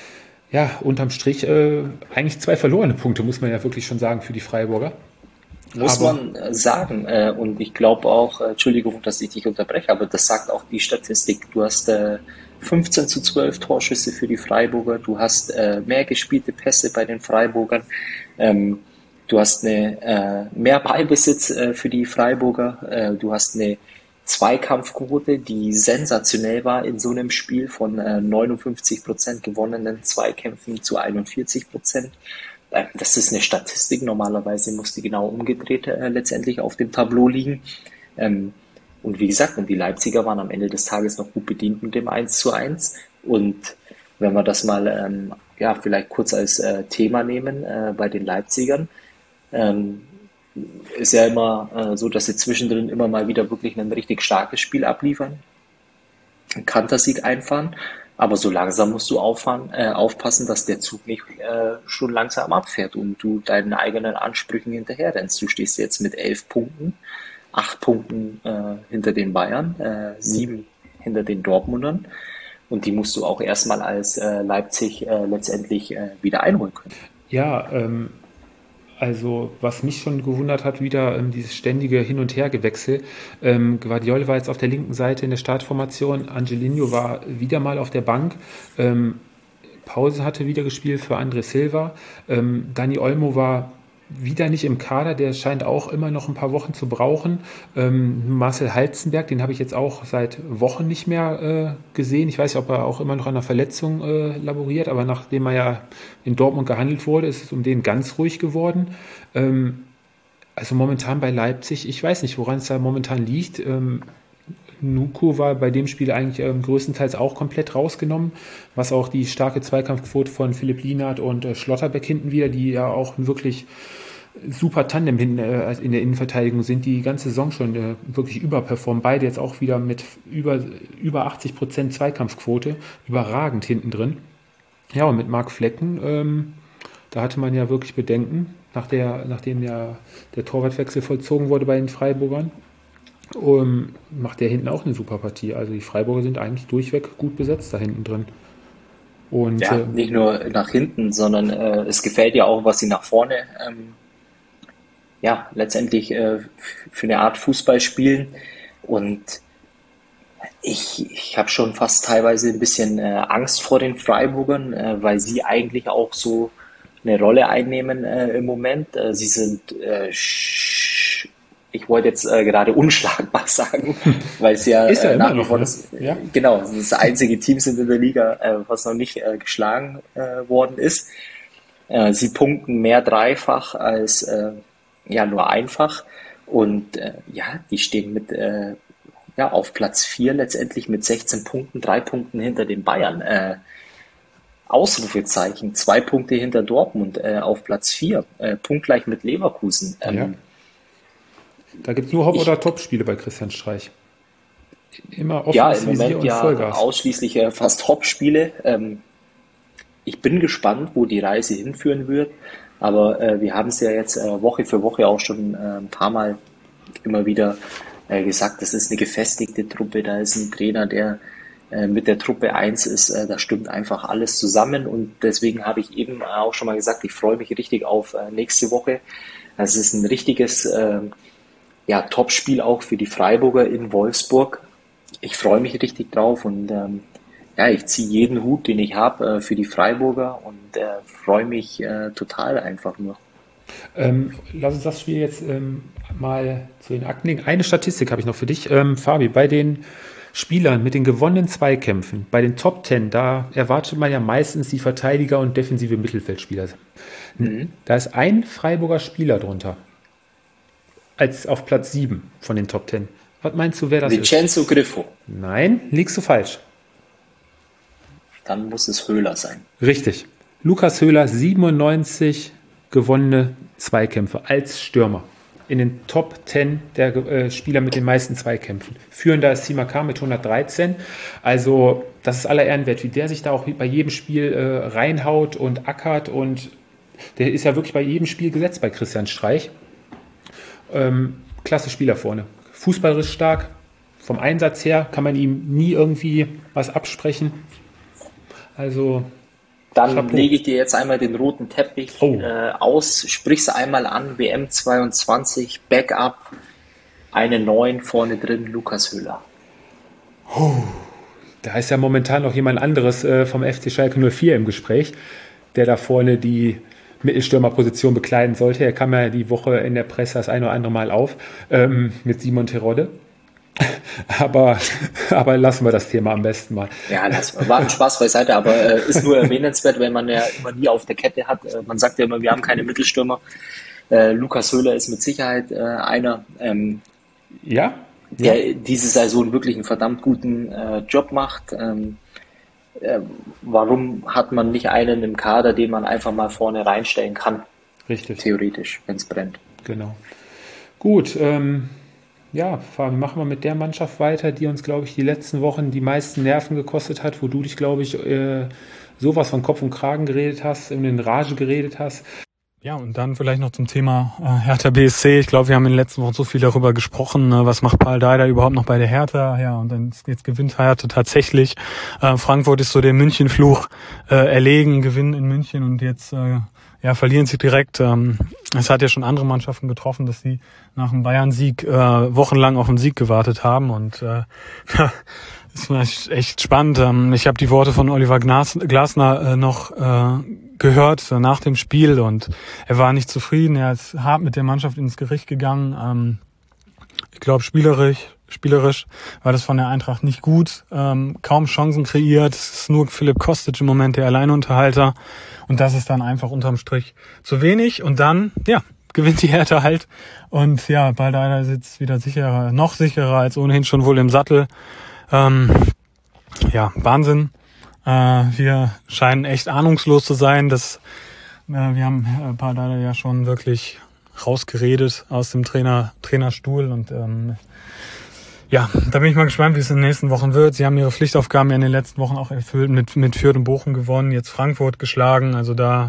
Ja, unterm Strich äh, eigentlich zwei verlorene Punkte, muss man ja wirklich schon sagen, für die Freiburger. Muss Aber man äh, sagen. Äh, und ich glaube auch, äh, Entschuldigung, dass ich dich unterbreche, aber das sagt auch die Statistik. Du hast äh, fünfzehn zu zwölf Torschüsse für die Freiburger, du hast äh, mehr gespielte Pässe bei den Freiburgern, ähm, du hast eine, äh, mehr Ballbesitz äh, für die Freiburger, äh, du hast eine Zweikampfquote, die sensationell war in so einem Spiel von äh, neunundfünfzig Prozent gewonnenen Zweikämpfen zu einundvierzig Prozent. Äh, Das ist eine Statistik. Normalerweise muss die genau umgedreht äh, letztendlich auf dem Tableau liegen. Ähm, und wie gesagt, und die Leipziger waren am Ende des Tages noch gut bedient mit dem eins zu eins. Und wenn wir das mal ähm, ja, vielleicht kurz als äh, Thema nehmen äh, bei den Leipzigern, ähm, ist ja immer äh, so, dass sie zwischendrin immer mal wieder wirklich ein richtig starkes Spiel abliefern, einen Kantersieg einfahren. Aber so langsam musst du auffahren, äh, aufpassen, dass der Zug nicht äh, schon langsam abfährt und du deinen eigenen Ansprüchen hinterherrennst. Du stehst jetzt mit elf Punkten, acht Punkten äh, hinter den Bayern, äh, sieben hinter den Dortmundern. Und die musst du auch erstmal als äh, Leipzig äh, letztendlich äh, wieder einholen können. ja, ähm, also was mich schon gewundert hat, wieder ähm, dieses ständige Hin- und Hergewechsel. Ähm, Guardiola war jetzt auf der linken Seite in der Startformation, Angelino war wieder mal auf der Bank, ähm, Pause hatte wieder gespielt für André Silva, ähm, Dani Olmo war wieder nicht im Kader, der scheint auch immer noch ein paar Wochen zu brauchen. Ähm, Marcel Halzenberg, den habe ich jetzt auch seit Wochen nicht mehr äh, gesehen. Ich weiß nicht, ob er auch immer noch an einer Verletzung äh, laboriert, aber nachdem er ja in Dortmund gehandelt wurde, ist es um den ganz ruhig geworden. Ähm, also momentan bei Leipzig, ich weiß nicht, woran es da momentan liegt. Ähm, Nuku war bei dem Spiel eigentlich ähm, größtenteils auch komplett rausgenommen, was auch die starke Zweikampfquote von Philipp Lienhardt und äh, Schlotterbeck hinten wieder, die ja auch wirklich super Tandem hin, äh, in der Innenverteidigung sind, die ganze Saison schon äh, wirklich überperformen. Beide jetzt auch wieder mit über, über achtzig Prozent Zweikampfquote, überragend hinten drin. Ja, und mit Marc Flecken, ähm, da hatte man ja wirklich Bedenken. nach der, nachdem der, der Torwartwechsel vollzogen wurde bei den Freiburgern. Um, macht der hinten auch eine super Partie. Also die Freiburger sind eigentlich durchweg gut besetzt da hinten drin. Und, ja, äh, nicht nur nach hinten, sondern äh, es gefällt ja auch, was sie nach vorne ähm, ja, letztendlich äh, für eine Art Fußball spielen. Und ich, ich habe schon fast teilweise ein bisschen äh, Angst vor den Freiburgern, äh, weil sie eigentlich auch so eine Rolle einnehmen äh, im Moment. Äh, sie sind äh, sch- Ich wollte jetzt äh, gerade unschlagbar sagen, weil es ja, Ist ja äh, immer nach wie noch, vor ne? das, Ja. genau, das einzige Team sind in der Liga, äh, was noch nicht äh, geschlagen äh, worden ist. Äh, sie punkten mehr dreifach als äh, ja nur einfach und äh, ja, die stehen mit äh, ja auf Platz vier letztendlich mit sechzehn Punkten, drei Punkten hinter den Bayern. Äh, Ausrufezeichen, zwei Punkte hinter Dortmund äh, auf Platz vier, äh, punktgleich mit Leverkusen. Ähm, Ja. Da gibt es nur Hop- Ich- oder Top-Spiele bei Christian Streich. Immer Ja, offenes im Visier Moment und ja Vollgas. ausschließlich äh, fast Top-Spiele. Ähm, ich bin gespannt, wo die Reise hinführen wird, aber äh, wir haben es ja jetzt äh, Woche für Woche auch schon äh, ein paar Mal immer wieder äh, gesagt, das ist eine gefestigte Truppe, da ist ein Trainer, der äh, mit der Truppe eins ist, äh, da stimmt einfach alles zusammen und deswegen habe ich eben auch schon mal gesagt, ich freue mich richtig auf äh, nächste Woche. Es ist ein richtiges äh, ja, Top-Spiel auch für die Freiburger in Wolfsburg. Ich freue mich richtig drauf und ähm, ja, ich ziehe jeden Hut, den ich habe, äh, für die Freiburger und äh, freue mich äh, total einfach nur. Ähm, lass uns das Spiel jetzt ähm, mal zu den Akten legen. Eine Statistik habe ich noch für dich, ähm, Fabi. Bei den Spielern mit den gewonnenen Zweikämpfen, bei den Top Ten, da erwartet man ja meistens die Verteidiger und defensive Mittelfeldspieler. Mhm. Da ist ein Freiburger Spieler drunter. Als auf Platz sieben von den Top Ten. Was meinst du, wer das Vincenzo Griffo, ist? Nein, liegst du falsch. dann muss es Höhler sein. Richtig. Lukas Höhler, siebenundneunzig gewonnene Zweikämpfe als Stürmer. In den Top zehn der äh, Spieler mit den meisten Zweikämpfen. Führender ist Simakar mit hundertdreizehn. Also das ist aller Ehren wert, wie der sich da auch bei jedem Spiel äh, reinhaut und ackert. Und der ist ja wirklich bei jedem Spiel gesetzt bei Christian Streich. Ähm, klasse Spieler vorne. Fußballerisch stark. Vom Einsatz her kann man ihm nie irgendwie was absprechen. Also Dann Chapeau. lege ich dir jetzt einmal den roten Teppich Oh. äh, aus, sprich's einmal an, W M zweiundzwanzig, Backup, eine neun vorne drin, Lukas Höhler. Da ist ja momentan noch jemand anderes äh, vom F C Schalke null vier im Gespräch, der da vorne die Mittelstürmerposition bekleiden sollte. Er kam ja die Woche in der Presse das ein oder andere Mal auf ähm, mit Simon Terodde. aber, aber lassen wir das Thema am besten mal. Ja, das war ein Spaß beiseite, aber äh, ist nur erwähnenswert, weil man ja immer nie auf der Kette hat. Äh, man sagt ja immer, wir haben keine Mittelstürmer. Äh, Lukas Höhler ist mit Sicherheit äh, einer, ähm, Ja? der diese Saison wirklich einen verdammt guten äh, Job macht. Ähm, äh, warum hat man nicht einen im Kader, den man einfach mal vorne reinstellen kann? Richtig, Theoretisch, wenn es brennt. genau. Gut, ähm, ja, Fabi, machen wir mit der Mannschaft weiter, die uns, glaube ich, die letzten Wochen die meisten Nerven gekostet hat, wo du dich, glaube ich, äh, sowas von Kopf und Kragen geredet hast, in den Rage geredet hast. Ja, und dann vielleicht noch zum Thema äh, Hertha B S C. Ich glaube, wir haben in den letzten Wochen so viel darüber gesprochen, ne? Was macht Paul Dardai überhaupt noch bei der Hertha? Ja, und dann jetzt gewinnt Hertha tatsächlich. Äh, Frankfurt ist so der Münchenfluch äh, erlegen, gewinnen in München und jetzt äh, ja verlieren sie direkt. Ähm, es hat ja schon andere Mannschaften getroffen, dass sie nach dem Bayern-Sieg äh, wochenlang auf den Sieg gewartet haben und äh, ja, das war echt spannend. Ähm, ich habe die Worte von Oliver Gnas- Glasner äh, noch äh, gehört äh, nach dem Spiel und er war nicht zufrieden. Er ist hart mit der Mannschaft ins Gericht gegangen. Ähm, ich glaube, spielerisch, spielerisch war das von der Eintracht nicht gut. Ähm, kaum Chancen kreiert. Es ist nur Philipp Kostic im Moment der Alleinunterhalter. Und das ist dann einfach unterm Strich zu wenig. Und dann, ja, gewinnt die Hertha halt. Und ja, Baldaida sitzt wieder sicherer, noch sicherer als ohnehin schon wohl im Sattel. Ähm, ja, Wahnsinn. Äh, wir scheinen echt ahnungslos zu sein. Das, äh, wir haben äh, Baldaida ja schon wirklich rausgeredet aus dem Trainer, Trainerstuhl. Und ähm, ja, da bin ich mal gespannt, wie es in den nächsten Wochen wird. Sie haben ihre Pflichtaufgaben ja in den letzten Wochen auch erfüllt, mit, mit Fürth und Bochum gewonnen, jetzt Frankfurt geschlagen. Also da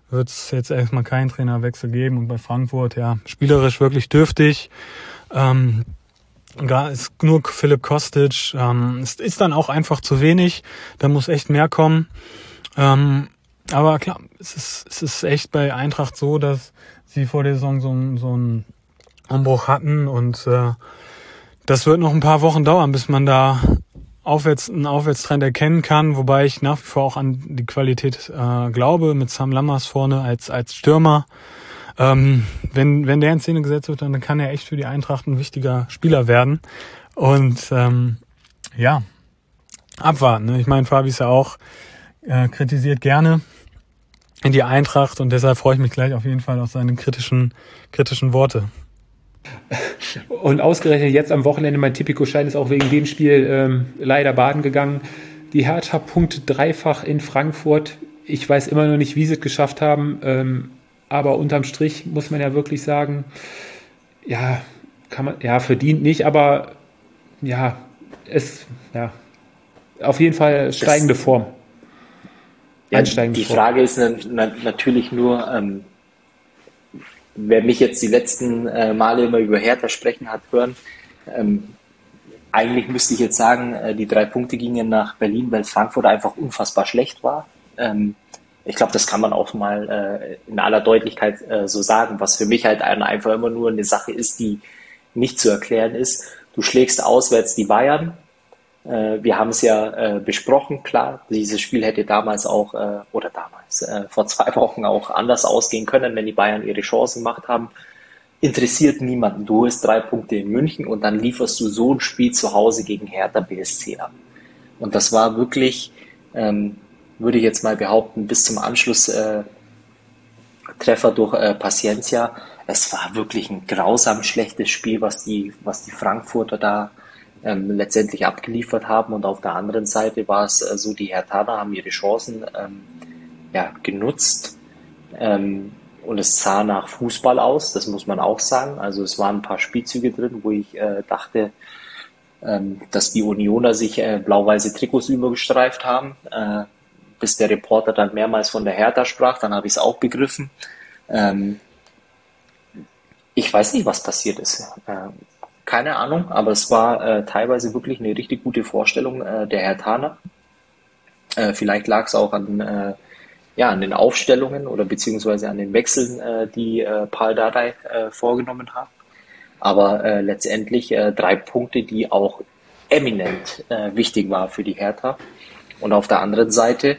wird es jetzt erstmal keinen Trainerwechsel geben. Und bei Frankfurt, ja, spielerisch wirklich dürftig. Ähm, gar ist nur Philipp Kostic. Ähm, es ist dann auch einfach zu wenig. Da muss echt mehr kommen. Ähm, aber klar, es ist, es ist echt bei Eintracht so, dass sie vor der Saison so, so einen Umbruch hatten. Und äh, das wird noch ein paar Wochen dauern, bis man da aufwärts, einen Aufwärtstrend erkennen kann, wobei ich nach wie vor auch an die Qualität äh, glaube, mit Sam Lammers vorne als als Stürmer. Ähm, wenn wenn der in Szene gesetzt wird, dann kann er echt für die Eintracht ein wichtiger Spieler werden. Und ähm, ja, abwarten. Ne? Ich meine, Fabi ist ja auch äh, kritisiert gerne in die Eintracht und deshalb freue ich mich gleich auf jeden Fall auf seine kritischen kritischen Worte. Und ausgerechnet jetzt am Wochenende, mein Tipico-Schein ist auch wegen dem Spiel ähm, leider baden gegangen. Die Hertha punktet dreifach in Frankfurt. Ich weiß immer noch nicht, wie sie es geschafft haben. Ähm, aber unterm Strich muss man ja wirklich sagen, ja, kann man, ja, verdient nicht, aber ja, es, ja, auf jeden Fall steigende Das, Form. ja, Einsteigende die Form. Frage ist na, na, natürlich nur, ähm, wer mich jetzt die letzten äh, Male immer über Hertha sprechen hat hören, ähm, eigentlich müsste ich jetzt sagen, äh, die drei Punkte gingen nach Berlin, weil Frankfurt einfach unfassbar schlecht war. Ähm, ich glaube, das kann man auch mal äh, in aller Deutlichkeit äh, so sagen, was für mich halt einfach immer nur eine Sache ist, die nicht zu erklären ist. Du schlägst auswärts die Bayern. Äh, wir haben es ja äh, besprochen, klar, dieses Spiel hätte damals auch, äh, oder damals, äh, vor zwei Wochen auch anders ausgehen können, wenn die Bayern ihre Chancen gemacht haben. Interessiert niemanden. Du holst drei Punkte in München und dann lieferst du so ein Spiel zu Hause gegen Hertha B S C ab. Und das war wirklich, ähm, würde ich jetzt mal behaupten, bis zum Anschluss äh, Treffer durch äh, Paciencia. Es war wirklich ein grausam schlechtes Spiel, was die, was die Frankfurter da ähm, letztendlich abgeliefert haben. Und auf der anderen Seite war es äh, so, die Herthaner haben ihre Chancen ähm, ja, genutzt. Ähm, und es sah nach Fußball aus, das muss man auch sagen. Also es waren ein paar Spielzüge drin, wo ich äh, dachte, ähm, dass die Unioner sich äh, blau-weiße Trikots übergestreift haben. Äh, bis der Reporter dann mehrmals von der Hertha sprach, dann habe ich es auch begriffen. Ähm, ich weiß nicht, was passiert ist. Äh, keine Ahnung, aber es war äh, teilweise wirklich eine richtig gute Vorstellung äh, der Herthaner. Äh, vielleicht lag es auch an, äh, ja, an den Aufstellungen oder beziehungsweise an den Wechseln, äh, die äh, Paul Dardai äh, vorgenommen hat. Aber äh, letztendlich äh, drei Punkte, die auch eminent äh, wichtig war für die Hertha. Und auf der anderen Seite,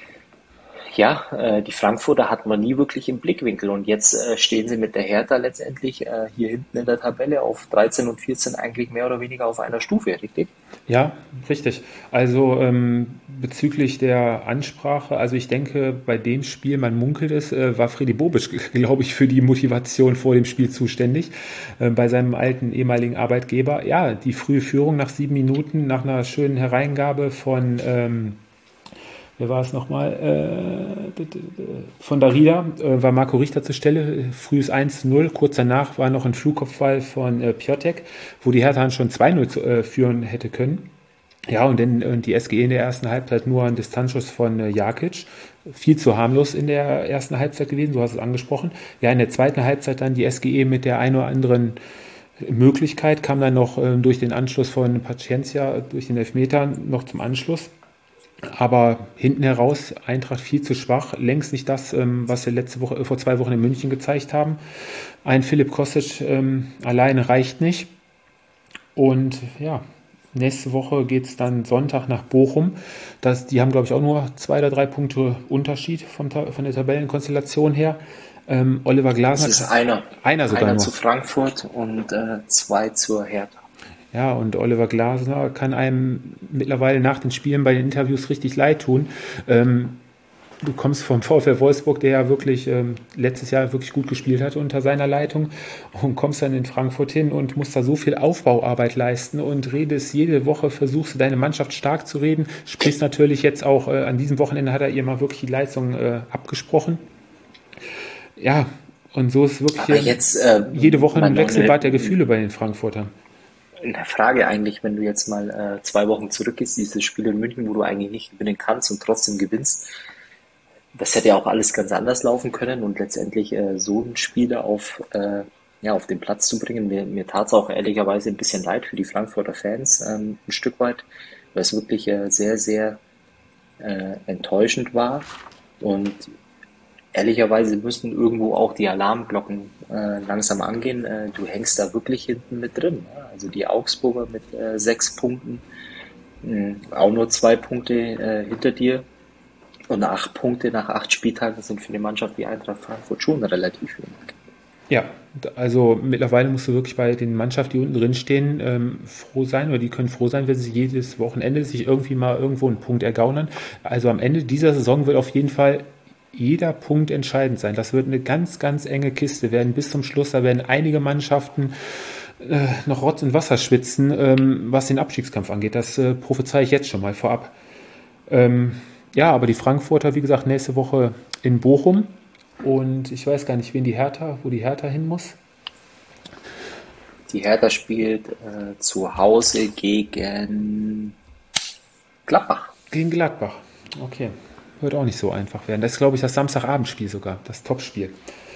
ja, äh, die Frankfurter hat man nie wirklich im Blickwinkel. Und jetzt äh, stehen sie mit der Hertha letztendlich äh, hier hinten in der Tabelle auf dreizehn und vierzehn eigentlich mehr oder weniger auf einer Stufe, richtig? Ja, richtig. Also ähm, bezüglich der Ansprache, also ich denke, bei dem Spiel, man munkelt es, äh, war Freddy Bobic, glaube ich, für die Motivation vor dem Spiel zuständig, äh, bei seinem alten ehemaligen Arbeitgeber. Ja, die frühe Führung nach sieben Minuten, nach einer schönen Hereingabe von, ähm, wer war es nochmal, äh, von Darida, äh, war Marco Richter zur Stelle, frühes eins zu null, kurz danach war noch ein Flugkopfball von äh, Piotek, wo die Hertha schon zwei null zu, äh, führen hätte können. Ja, und dann äh, die S G E in der ersten Halbzeit nur ein Distanzschuss von äh, Jakic, viel zu harmlos in der ersten Halbzeit gewesen, du hast es angesprochen. Ja, in der zweiten Halbzeit dann die S G E mit der ein oder anderen Möglichkeit, kam dann noch äh, durch den Anschluss von Paciencia, durch den Elfmeter noch zum Anschluss. Aber hinten heraus Eintracht viel zu schwach, längst nicht das, ähm, was wir letzte Woche, äh, vor zwei Wochen in München gezeigt haben. Ein Philipp Kostic ähm, alleine reicht nicht. Und ja, nächste Woche geht es dann Sonntag nach Bochum. Das, die haben, glaube ich, auch nur zwei oder drei Punkte Unterschied vom, von der Tabellenkonstellation her. Ähm, Oliver Glasner. Das ist einer. Einer sogar einer nur. zu Frankfurt und äh, zwei zur Hertha. Ja, und Oliver Glasner kann einem mittlerweile nach den Spielen bei den Interviews richtig leid tun. Ähm, du kommst vom VfL Wolfsburg, der ja wirklich ähm, letztes Jahr wirklich gut gespielt hat unter seiner Leitung, und kommst dann in Frankfurt hin und musst da so viel Aufbauarbeit leisten und redest jede Woche, versuchst du deine Mannschaft stark zu reden, sprichst natürlich jetzt auch, äh, an diesem Wochenende hat er ihr mal wirklich die Leistung äh, abgesprochen. Ja, und so ist wirklich Aber jetzt, äh, jede Woche ein Wechselbad eine, der Gefühle bei den Frankfurtern. Eine Frage eigentlich, wenn du jetzt mal äh, zwei Wochen zurückgehst, dieses Spiel in München, wo du eigentlich nicht gewinnen kannst und trotzdem gewinnst. das hätte ja auch alles ganz anders laufen können und letztendlich äh, so einen Spieler auf, äh, ja, auf den Platz zu bringen. Mir, mir tat es auch ehrlicherweise ein bisschen leid für die Frankfurter Fans, ähm, ein Stück weit, weil es wirklich äh, sehr, sehr äh, enttäuschend war. Und ehrlicherweise müssen irgendwo auch die Alarmglocken äh, langsam angehen. Äh, du hängst da wirklich hinten mit drin. Ja? Also die Augsburger mit äh, sechs Punkten, mh, auch nur zwei Punkte äh, hinter dir. Und acht Punkte nach acht Spieltagen sind für die Mannschaft wie Eintracht Frankfurt schon relativ wenig. Ja, also mittlerweile musst du wirklich bei den Mannschaften, die unten drin stehen, ähm, froh sein, oder die können froh sein, wenn sie jedes Wochenende sich irgendwie mal irgendwo einen Punkt ergaunern. Also am Ende dieser Saison wird auf jeden Fall jeder Punkt entscheidend sein. Das wird eine ganz, ganz enge Kiste werden bis zum Schluss. Da werden einige Mannschaften äh, noch Rotz und Wasser schwitzen, ähm, was den Abstiegskampf angeht. Das äh, prophezeie ich jetzt schon mal vorab. Ähm, ja, aber die Frankfurter, wie gesagt, nächste Woche in Bochum. Und ich weiß gar nicht, wen die Hertha, wo die Hertha hin muss. Die Hertha spielt äh, zu Hause gegen Gladbach. Gegen Gladbach. Okay. Wird auch nicht so einfach werden. Das ist, glaube ich, das Samstagabendspiel sogar, das Topspiel.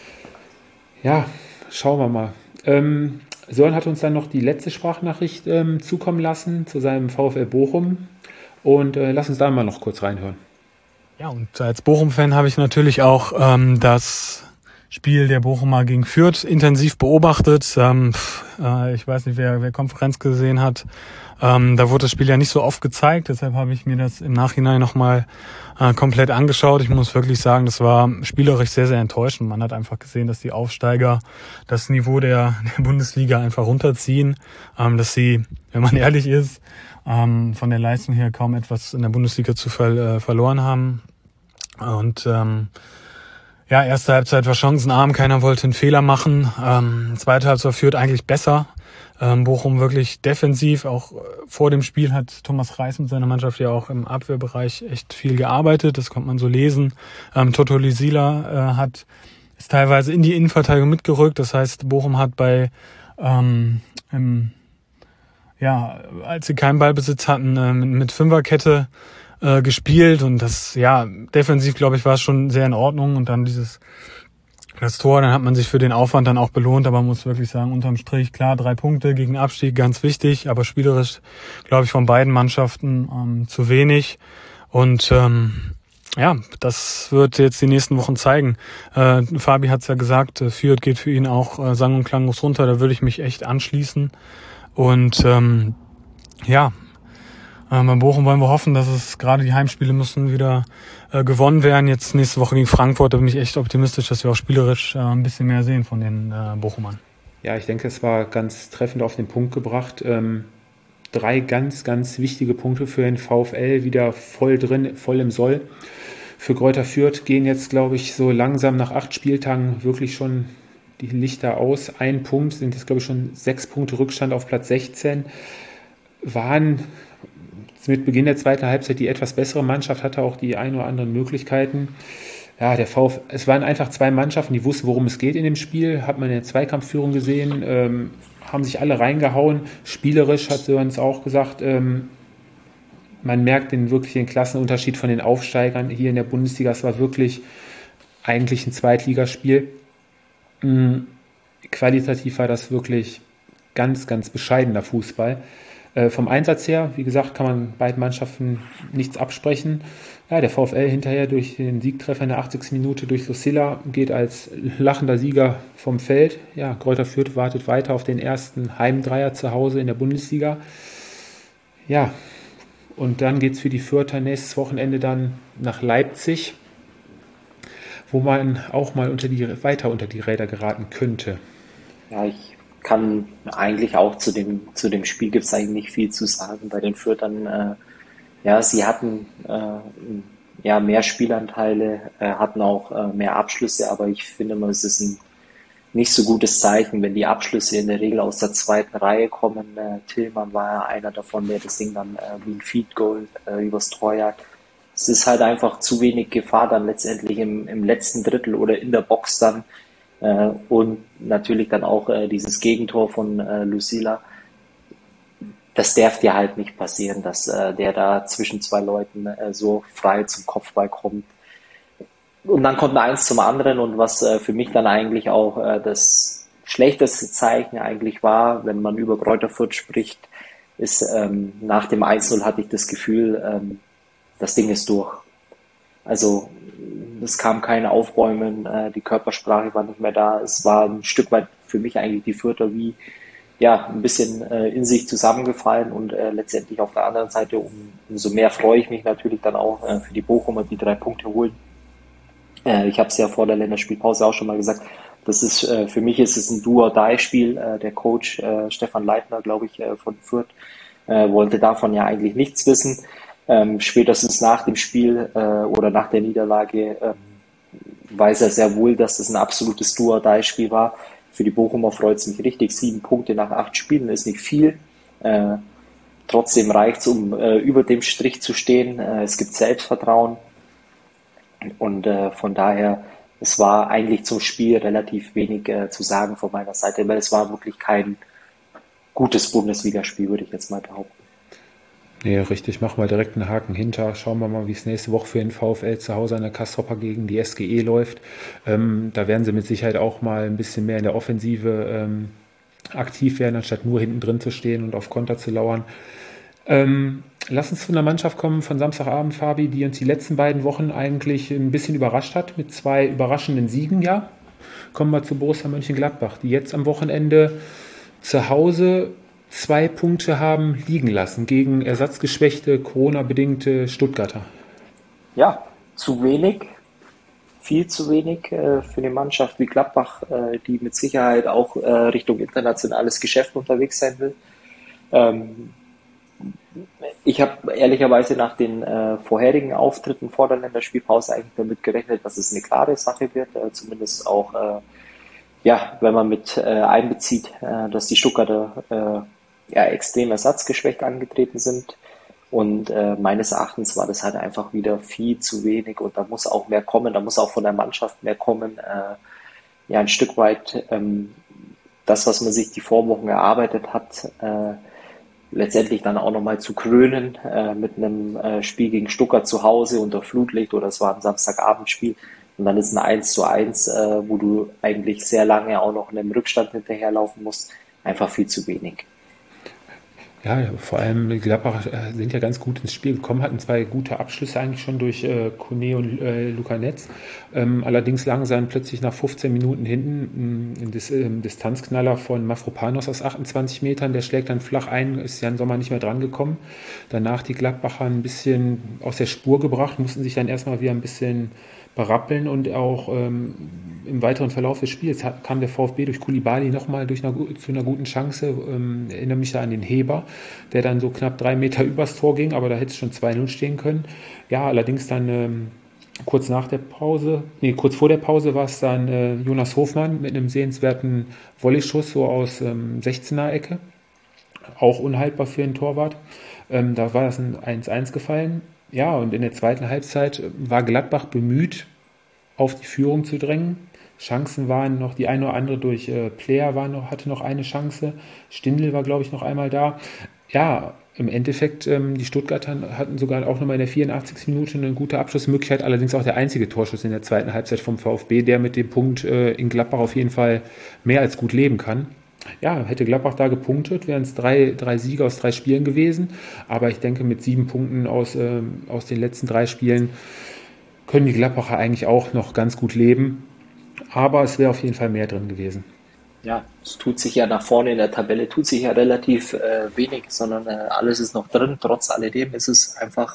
Ja, schauen wir mal. Ähm, Sören hat uns dann noch die letzte Sprachnachricht ähm, zukommen lassen zu seinem VfL Bochum. Und äh, lass uns da mal noch kurz reinhören. Ja, und als Bochum-Fan habe ich natürlich auch ähm, das Spiel der Bochumer gegen Fürth intensiv beobachtet. Ähm, äh, ich weiß nicht, wer, wer Konferenz gesehen hat. Ähm, da wurde das Spiel ja nicht so oft gezeigt, deshalb habe ich mir das im Nachhinein nochmal äh, komplett angeschaut. Ich muss wirklich sagen, das war spielerisch sehr, sehr enttäuschend. Man hat einfach gesehen, dass die Aufsteiger das Niveau der, der Bundesliga einfach runterziehen, ähm, dass sie, wenn man ehrlich ist, ähm, von der Leistung her kaum etwas in der Bundesliga zu ver- äh, verloren haben. Und ähm, ja, erste Halbzeit war chancenarm, keiner wollte einen Fehler machen. Ähm, zweite Halbzeit führt eigentlich besser. Ähm, Bochum wirklich defensiv, auch vor dem Spiel hat Thomas Reis mit seiner Mannschaft ja auch im Abwehrbereich echt viel gearbeitet, das konnte man so lesen. Ähm, Toto Lisila äh, hat ist teilweise in die Innenverteidigung mitgerückt, das heißt Bochum hat bei ähm, im, ja, als sie keinen Ballbesitz hatten, äh, mit, mit Fünferkette äh, gespielt und das, ja, defensiv glaube ich war es schon sehr in Ordnung und dann dieses Das Tor, dann hat man sich für den Aufwand dann auch belohnt, aber man muss wirklich sagen, unterm Strich, klar, drei Punkte gegen Abstieg, ganz wichtig, aber spielerisch, glaube ich, von beiden Mannschaften ähm, zu wenig. Und ähm, ja, das wird jetzt die nächsten Wochen zeigen. Äh, Fabi hat es ja gesagt, äh, Fürth geht für ihn auch äh, sang- und klanglos runter, da würde ich mich echt anschließen. Und ähm, ja, äh, bei Bochum wollen wir hoffen, dass es gerade die Heimspiele müssen wieder äh, gewonnen werden. Jetzt nächste Woche gegen Frankfurt, da bin ich echt optimistisch, dass wir auch spielerisch äh, ein bisschen mehr sehen von den äh, Bochumern. Ja, ich denke, es war ganz treffend auf den Punkt gebracht. Ähm, drei ganz, ganz wichtige Punkte für den VfL, wieder voll drin, voll im Soll. Für Greuther Fürth gehen jetzt, glaube ich, so langsam nach acht Spieltagen wirklich schon die Lichter aus. Ein Punkt, sind jetzt, glaube ich, schon sechs Punkte Rückstand auf Platz sechzehn. Waren mit Beginn der zweiten Halbzeit die etwas bessere Mannschaft, hatte auch die ein oder anderen Möglichkeiten. Ja, der VfL, es waren einfach zwei Mannschaften, die wussten, worum es geht in dem Spiel. Hat man in der Zweikampfführung gesehen, ähm, haben sich alle reingehauen. Spielerisch hat Sören es auch gesagt, ähm, man merkt den wirklich den Klassenunterschied von den Aufsteigern hier in der Bundesliga. Es war wirklich eigentlich ein Zweitligaspiel. Mhm. Qualitativ war das wirklich ganz, ganz bescheidener Fußball. Äh, vom Einsatz her, wie gesagt, kann man beiden Mannschaften nichts absprechen. Ja, der VfL hinterher durch den Siegtreffer in der achtzigsten Minute durch Lucilla geht als lachender Sieger vom Feld. Ja, Greuther Fürth wartet weiter auf den ersten Heimdreier zu Hause in der Bundesliga. Ja, und dann geht es für die Fürther nächstes Wochenende dann nach Leipzig, wo man auch mal unter die, weiter unter die Räder geraten könnte. Ja, ich kann eigentlich auch zu dem, zu dem Spiel gibt es eigentlich nicht viel zu sagen bei den Fürthern. Äh, ja, sie hatten äh, ja mehr Spielanteile, äh, hatten auch äh, mehr Abschlüsse, aber ich finde mal, es ist ein nicht so gutes Zeichen, wenn die Abschlüsse in der Regel aus der zweiten Reihe kommen. Äh, Tillmann war ja einer davon, der das Ding dann äh, wie ein Feed Goal äh, übers Tor jagt. Es ist halt einfach zu wenig Gefahr dann letztendlich im, im letzten Drittel oder in der Box dann. Äh, und natürlich dann auch äh, dieses Gegentor von äh, Lucilla. Das darf dir halt nicht passieren, dass äh, der da zwischen zwei Leuten äh, so frei zum Kopfball kommt. und dann kommt eins zum anderen und was äh, für mich dann eigentlich auch äh, das schlechteste Zeichen eigentlich war, wenn man über Greuther Fürth spricht, ist ähm, nach dem eins null hatte ich das Gefühl, ähm, das Ding ist durch. Also es kam kein Aufbäumen, äh, die Körpersprache war nicht mehr da. Es war ein Stück weit für mich eigentlich die Fürther wie ja ein bisschen äh, in sich zusammengefallen und äh, letztendlich auf der anderen Seite um, umso mehr freue ich mich natürlich dann auch äh, für die Bochumer, die drei Punkte holen. Äh, ich habe es ja vor der Länderspielpause auch schon mal gesagt. Das ist äh, für mich ist es ein Do-or-Die-Spiel. Äh, der Coach äh, Stefan Leitner, glaube ich, äh, von Fürth äh, wollte davon ja eigentlich nichts wissen. Ähm, spätestens nach dem Spiel äh, oder nach der Niederlage ähm, weiß er sehr wohl, dass das ein absolutes Do-or-Die-Spiel war. Für die Bochumer freut es mich richtig. Sieben Punkte nach acht Spielen ist nicht viel. Äh, trotzdem reicht es, um äh, über dem Strich zu stehen. Äh, es gibt Selbstvertrauen. Und äh, von daher, es war eigentlich zum Spiel relativ wenig äh, zu sagen von meiner Seite, weil es war wirklich kein gutes Bundesligaspiel, würde ich jetzt mal behaupten. Nee, richtig, machen wir direkt einen Haken hinter. Schauen wir mal, wie es nächste Woche für den VfL zu Hause an der Castroper gegen die S G E läuft. Ähm, da werden sie mit Sicherheit auch mal ein bisschen mehr in der Offensive ähm, aktiv werden, anstatt nur hinten drin zu stehen und auf Konter zu lauern. Ähm, lass uns zu einer Mannschaft kommen von Samstagabend, Fabi, die uns die letzten beiden Wochen eigentlich ein bisschen überrascht hat, mit zwei überraschenden Siegen, ja. Kommen wir zu Borussia Mönchengladbach, die jetzt am Wochenende zu Hause zwei Punkte haben liegen lassen gegen ersatzgeschwächte, Corona-bedingte Stuttgarter. Ja, zu wenig, viel zu wenig äh, für eine Mannschaft wie Gladbach, äh, die mit Sicherheit auch äh, Richtung internationales Geschäft unterwegs sein will. Ähm, ich habe ehrlicherweise nach den äh, vorherigen Auftritten vor der Länderspielpause eigentlich damit gerechnet, dass es eine klare Sache wird, äh, zumindest auch, äh, ja, wenn man mit äh, einbezieht, äh, dass die Stuttgarter äh, ja, extrem ersatzgeschwächt angetreten sind. Und äh, meines Erachtens war das halt einfach wieder viel zu wenig und da muss auch mehr kommen, da muss auch von der Mannschaft mehr kommen. Äh, ja, ein Stück weit ähm, das, was man sich die Vorwochen erarbeitet hat, äh, letztendlich dann auch nochmal zu krönen äh, mit einem äh, Spiel gegen Stuttgart zu Hause unter Flutlicht oder es war ein Samstagabendspiel und dann ist ein eins zu eins, äh, wo du eigentlich sehr lange auch noch in einem Rückstand hinterherlaufen musst, einfach viel zu wenig. Ja, vor allem die Gladbacher sind ja ganz gut ins Spiel gekommen, hatten zwei gute Abschlüsse eigentlich schon durch äh, Kone und äh, Luca Netz. Ähm, allerdings lagen sie dann plötzlich nach fünfzehn Minuten hinten ein Dis- äh, Distanzknaller von Mafropanos aus achtundzwanzig Metern, der schlägt dann flach ein, ist Jan Sommer nicht mehr dran gekommen. Danach die Gladbacher ein bisschen aus der Spur gebracht, mussten sich dann erstmal wieder ein bisschen berappeln und auch ähm, im weiteren Verlauf des Spiels hat, kam der VfB durch Koulibaly nochmal durch eine, zu einer guten Chance. Ähm, erinnere mich da an den Heber, der dann so knapp drei Meter übers Tor ging, aber da hätte es schon zwei null stehen können. Ja, allerdings dann ähm, kurz nach der Pause, nee, kurz vor der Pause war es dann äh, Jonas Hofmann mit einem sehenswerten Volleyschuss so aus ähm, sechzehner-Ecke. Auch unhaltbar für den Torwart. Ähm, da war das ein eins eins gefallen. Ja, und in der zweiten Halbzeit war Gladbach bemüht, auf die Führung zu drängen. Chancen waren noch, die eine oder andere durch äh, Player war noch, hatte noch eine Chance. Stindl war, glaube ich, noch einmal da. Ja, im Endeffekt, ähm, die Stuttgarter hatten sogar auch nochmal in der vierundachtzigsten Minute eine gute Abschlussmöglichkeit, allerdings auch der einzige Torschuss in der zweiten Halbzeit vom VfB, der mit dem Punkt äh, in Gladbach auf jeden Fall mehr als gut leben kann. Ja, hätte Gladbach da gepunktet, wären es drei, drei Siege aus drei Spielen gewesen. Aber ich denke, mit sieben Punkten aus, ähm, aus den letzten drei Spielen können die Gladbacher eigentlich auch noch ganz gut leben. Aber es wäre auf jeden Fall mehr drin gewesen. Ja, es tut sich ja nach vorne in der Tabelle, tut sich ja relativ äh, wenig, sondern äh, alles ist noch drin. Trotz alledem ist es einfach,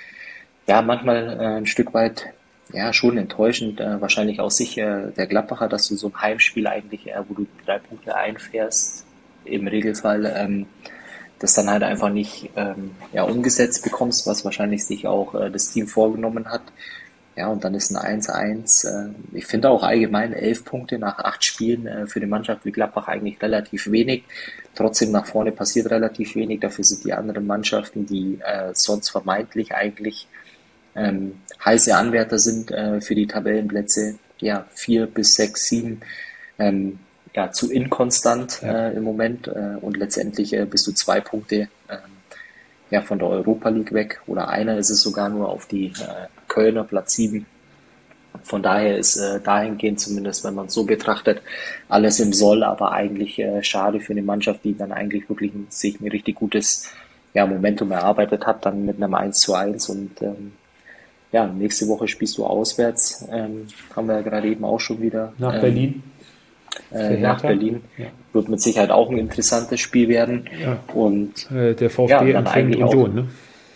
ja, manchmal äh, ein Stück weit, ja, schon enttäuschend, äh, wahrscheinlich aus Sicht äh, der Gladbacher, dass du so ein Heimspiel eigentlich, äh, wo du drei Punkte einfährst, im Regelfall, ähm, das dann halt einfach nicht ähm, ja, umgesetzt bekommst, was wahrscheinlich sich auch äh, das Team vorgenommen hat. Ja, und dann ist ein eins eins. Äh, ich finde auch allgemein elf Punkte nach acht Spielen äh, für die Mannschaft wie Gladbach eigentlich relativ wenig. Trotzdem nach vorne passiert relativ wenig. Dafür sind die anderen Mannschaften, die äh, sonst vermeintlich eigentlich ähm, heiße Anwärter sind äh, für die Tabellenplätze, ja, vier bis sechs, sieben, ähm, ja, zu inkonstant Ja. äh, im Moment äh, und letztendlich äh, bist du zwei Punkte ähm, ja, von der Europa League weg oder einer ist es sogar nur auf die äh, Kölner Platz sieben. Von daher ist äh, dahingehend zumindest, wenn man es so betrachtet, alles im Soll, aber eigentlich äh, schade für eine Mannschaft, die dann eigentlich wirklich ein, sich ein richtig gutes ja, Momentum erarbeitet hat, dann mit einem eins zu eins und ähm, ja, nächste Woche spielst du auswärts, ähm, haben wir ja gerade eben auch schon wieder. Nach ähm, Berlin. Äh, nach Berlin. Ja. Wird mit Sicherheit auch ein interessantes Spiel werden. Ja. Und äh, der VfB ja, dann empfängt eigentlich Union, auch, ne?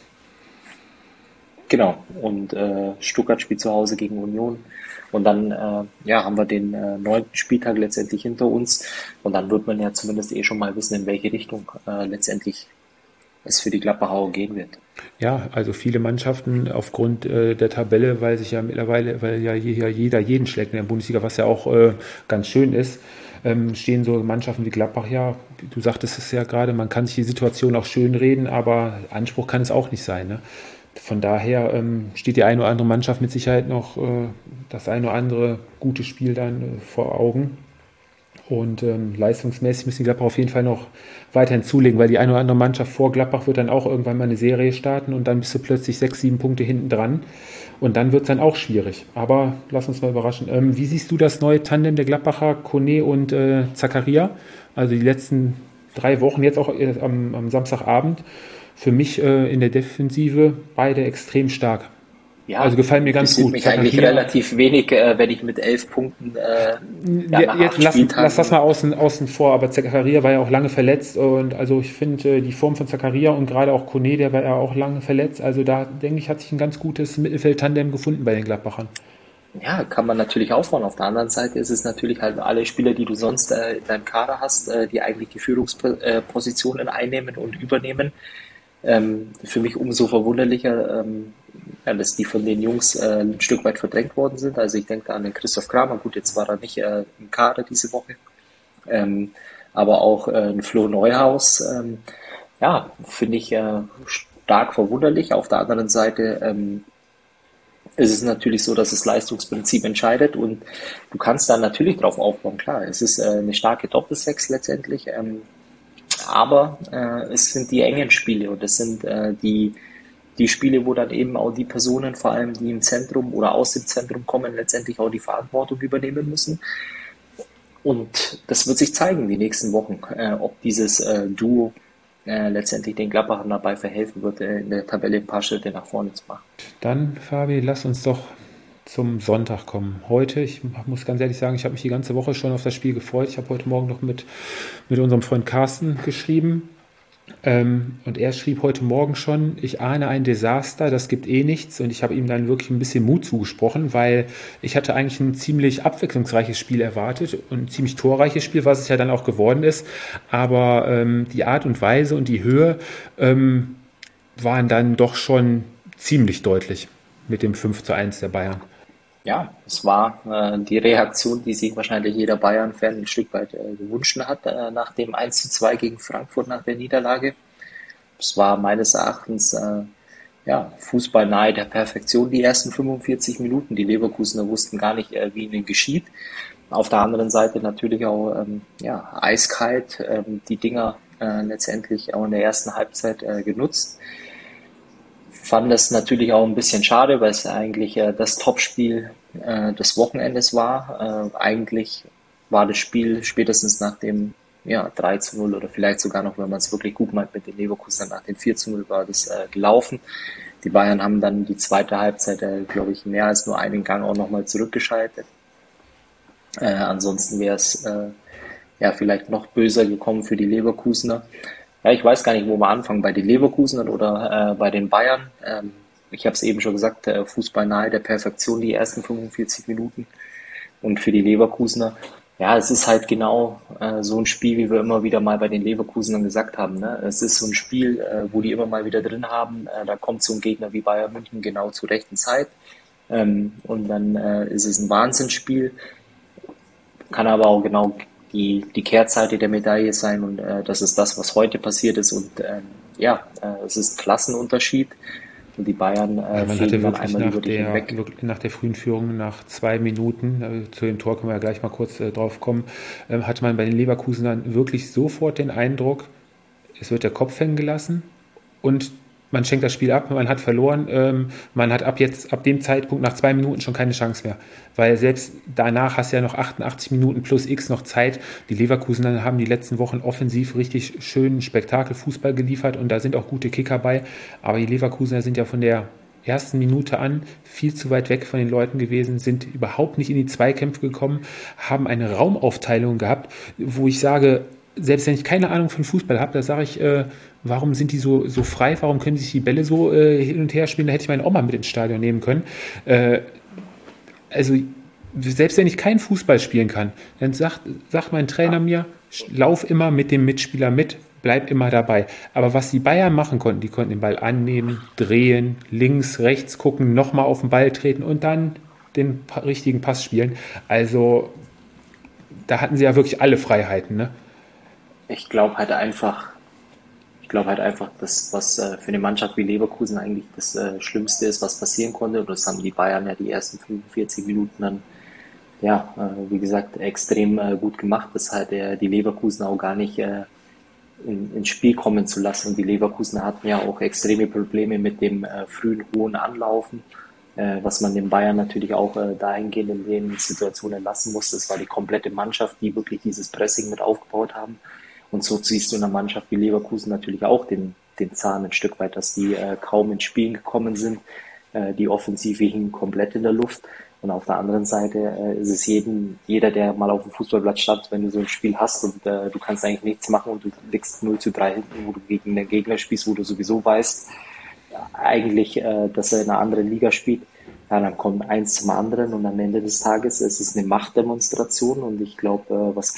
Genau. Und äh, Stuttgart spielt zu Hause gegen Union. Und dann äh, ja, haben wir den äh, neunten Spieltag letztendlich hinter uns. Und dann wird man ja zumindest eh schon mal wissen, in welche Richtung äh, letztendlich es für die Gladbacher gehen wird. Ja, also viele Mannschaften aufgrund äh, der Tabelle, weil sich ja mittlerweile, weil ja hier jeder jeden schlägt in der Bundesliga, was ja auch äh, ganz schön ist, ähm, stehen so Mannschaften wie Gladbach ja, du sagtest es ja gerade, man kann sich die Situation auch schön reden, aber Anspruch kann es auch nicht sein, ne? Von daher ähm, steht die eine oder andere Mannschaft mit Sicherheit noch äh, das eine oder andere gute Spiel dann äh, vor Augen. Und ähm, leistungsmäßig müssen die Gladbach auf jeden Fall noch weiterhin zulegen, weil die eine oder andere Mannschaft vor Gladbach wird dann auch irgendwann mal eine Serie starten und dann bist du plötzlich sechs, sieben Punkte hinten dran und dann wird es dann auch schwierig. Aber lass uns mal überraschen. Ähm, wie siehst du das neue Tandem der Gladbacher, Kone und äh, Zakaria? Also die letzten drei Wochen, jetzt auch äh, am, am Samstagabend, für mich äh, in der Defensive beide extrem stark. Ja, also gefallen mir ganz gut. Mich eigentlich relativ wenig, äh, wenn ich mit elf Punkten äh, ja, ja, jetzt lass, lass das mal außen, außen vor, aber Zakaria war ja auch lange verletzt und also ich finde die Form von Zakaria und gerade auch Kone, der war ja auch lange verletzt, also da denke ich, hat sich ein ganz gutes Mittelfeld-Tandem gefunden bei den Gladbachern. Ja, kann man natürlich aufbauen. Auf der anderen Seite ist es natürlich halt alle Spieler, die du sonst äh, in deinem Kader hast, äh, die eigentlich die Führungspositionen einnehmen und übernehmen. Ähm, für mich umso verwunderlicher, ähm, ja, dass die von den Jungs äh, ein Stück weit verdrängt worden sind. Also ich denke an den Christoph Kramer, gut, jetzt war er nicht äh, im Kader diese Woche, ähm, aber auch äh, ein Flo Neuhaus, ähm, ja, finde ich äh, stark verwunderlich. Auf der anderen Seite ähm, ist es natürlich so, dass das Leistungsprinzip entscheidet und du kannst da natürlich drauf aufbauen. Klar, es ist äh, eine starke Doppelsechs letztendlich, ähm, aber äh, es sind die engen Spiele und es sind äh, die, die Spiele, wo dann eben auch die Personen, vor allem die im Zentrum oder aus dem Zentrum kommen, letztendlich auch die Verantwortung übernehmen müssen. Und das wird sich zeigen die nächsten Wochen, äh, ob dieses äh, Duo äh, letztendlich den Gladbachern dabei verhelfen wird, äh, in der Tabelle ein paar Schritte nach vorne zu machen. Dann, Fabi, lass uns doch zum Sonntag kommen. Heute, ich muss ganz ehrlich sagen, ich habe mich die ganze Woche schon auf das Spiel gefreut. Ich habe heute Morgen noch mit, mit unserem Freund Carsten geschrieben. Ähm, und er schrieb heute Morgen schon, ich ahne ein Desaster, das gibt eh nichts. Und ich habe ihm dann wirklich ein bisschen Mut zugesprochen, weil ich hatte eigentlich ein ziemlich abwechslungsreiches Spiel erwartet und ein ziemlich torreiches Spiel, was es ja dann auch geworden ist. Aber ähm, die Art und Weise und die Höhe ähm, waren dann doch schon ziemlich deutlich mit dem fünf zu eins der Bayern. Ja, es war äh, die Reaktion, die sich wahrscheinlich jeder Bayern-Fan ein Stück weit äh, gewünscht hat, äh, nach dem eins zu zwei gegen Frankfurt nach der Niederlage. Es war meines Erachtens äh, ja, Fußball nahe der Perfektion, die ersten fünfundvierzig Minuten. Die Leverkusener wussten gar nicht, äh, wie ihnen geschieht. Auf der anderen Seite natürlich auch ähm, ja, eiskalt ähm, die Dinger äh, letztendlich auch in der ersten Halbzeit äh, genutzt. Fand das natürlich auch ein bisschen schade, weil es eigentlich äh, das Topspiel äh, des Wochenendes war. Äh, eigentlich war das Spiel spätestens nach dem ja, drei zu null oder vielleicht sogar noch, wenn man es wirklich gut meint mit den Leverkusen, nach dem vier zu null war das äh, gelaufen. Die Bayern haben dann die zweite Halbzeit, äh, glaube ich, mehr als nur einen Gang auch nochmal zurückgeschaltet. Äh, ansonsten wäre es äh, ja vielleicht noch böser gekommen für die Leverkusener. Ja, ich weiß gar nicht, wo wir anfangen, bei den Leverkusenern oder äh, bei den Bayern. Ähm, ich habe es eben schon gesagt, äh, Fußball nahe der Perfektion, die ersten fünfundvierzig Minuten. Und für die Leverkusener, ja, es ist halt genau äh, so ein Spiel, wie wir immer wieder mal bei den Leverkusenern gesagt haben. Ne? Es ist so ein Spiel, äh, wo die immer mal wieder drin haben. Äh, da kommt so ein Gegner wie Bayern München genau zur rechten Zeit. Ähm, und dann äh, ist es ein Wahnsinnsspiel. Kann aber auch genau die, die Kehrseite der Medaille sein und äh, das ist das, was heute passiert ist und ähm, ja, äh, es ist ein Klassenunterschied und die Bayern äh, ja, man hatte wirklich nach der, wirklich nach der frühen Führung, nach zwei Minuten, äh, zu dem Tor können wir ja gleich mal kurz äh, drauf kommen, äh, hatte man bei den Leverkusenern wirklich sofort den Eindruck, es wird der Kopf hängen gelassen und man schenkt das Spiel ab, man hat verloren, ähm, man hat ab jetzt, ab dem Zeitpunkt nach zwei Minuten schon keine Chance mehr. Weil selbst danach hast du ja noch achtundachtzig Minuten plus X noch Zeit. Die Leverkusener haben die letzten Wochen offensiv richtig schönen Spektakelfußball geliefert und da sind auch gute Kicker bei. Aber die Leverkusener sind ja von der ersten Minute an viel zu weit weg von den Leuten gewesen, sind überhaupt nicht in die Zweikämpfe gekommen, haben eine Raumaufteilung gehabt, wo ich sage, selbst wenn ich keine Ahnung von Fußball habe, da sage ich, äh, warum sind die so, so frei, warum können sich die Bälle so äh, hin und her spielen, da hätte ich meine Oma mit ins Stadion nehmen können. Äh, also selbst wenn ich keinen Fußball spielen kann, dann sagt, sagt mein Trainer mir, lauf immer mit dem Mitspieler mit, bleib immer dabei. Aber was die Bayern machen konnten, die konnten den Ball annehmen, drehen, links, rechts gucken, nochmal auf den Ball treten und dann den richtigen Pass spielen. Also da hatten sie ja wirklich alle Freiheiten, ne? Ich glaube halt einfach, ich glaube halt einfach, dass was äh, für eine Mannschaft wie Leverkusen eigentlich das äh, Schlimmste ist, was passieren konnte. Und das haben die Bayern ja die ersten fünfundvierzig Minuten dann, ja, äh, wie gesagt, extrem äh, gut gemacht, das halt äh, die Leverkusen auch gar nicht äh, in, ins Spiel kommen zu lassen. Und die Leverkusen hatten ja auch extreme Probleme mit dem äh, frühen, hohen Anlaufen, äh, was man den Bayern natürlich auch äh, dahingehend in den Situationen lassen musste. Es war die komplette Mannschaft, die wirklich dieses Pressing mit aufgebaut haben. Und so ziehst du in einer Mannschaft wie Leverkusen natürlich auch den, den Zahn ein Stück weit, dass die äh, kaum ins Spielen gekommen sind. Äh, die Offensive hing komplett in der Luft. Und auf der anderen Seite äh, ist es jeden, jeder, der mal auf dem Fußballplatz stand, wenn du so ein Spiel hast und äh, du kannst eigentlich nichts machen und du liegst null zu drei hinten, wo du gegen einen Gegner spielst, wo du sowieso weißt, ja, eigentlich, äh, dass er in einer anderen Liga spielt. Ja, dann kommt eins zum anderen und am Ende des Tages ist es eine Machtdemonstration und ich glaube, äh, was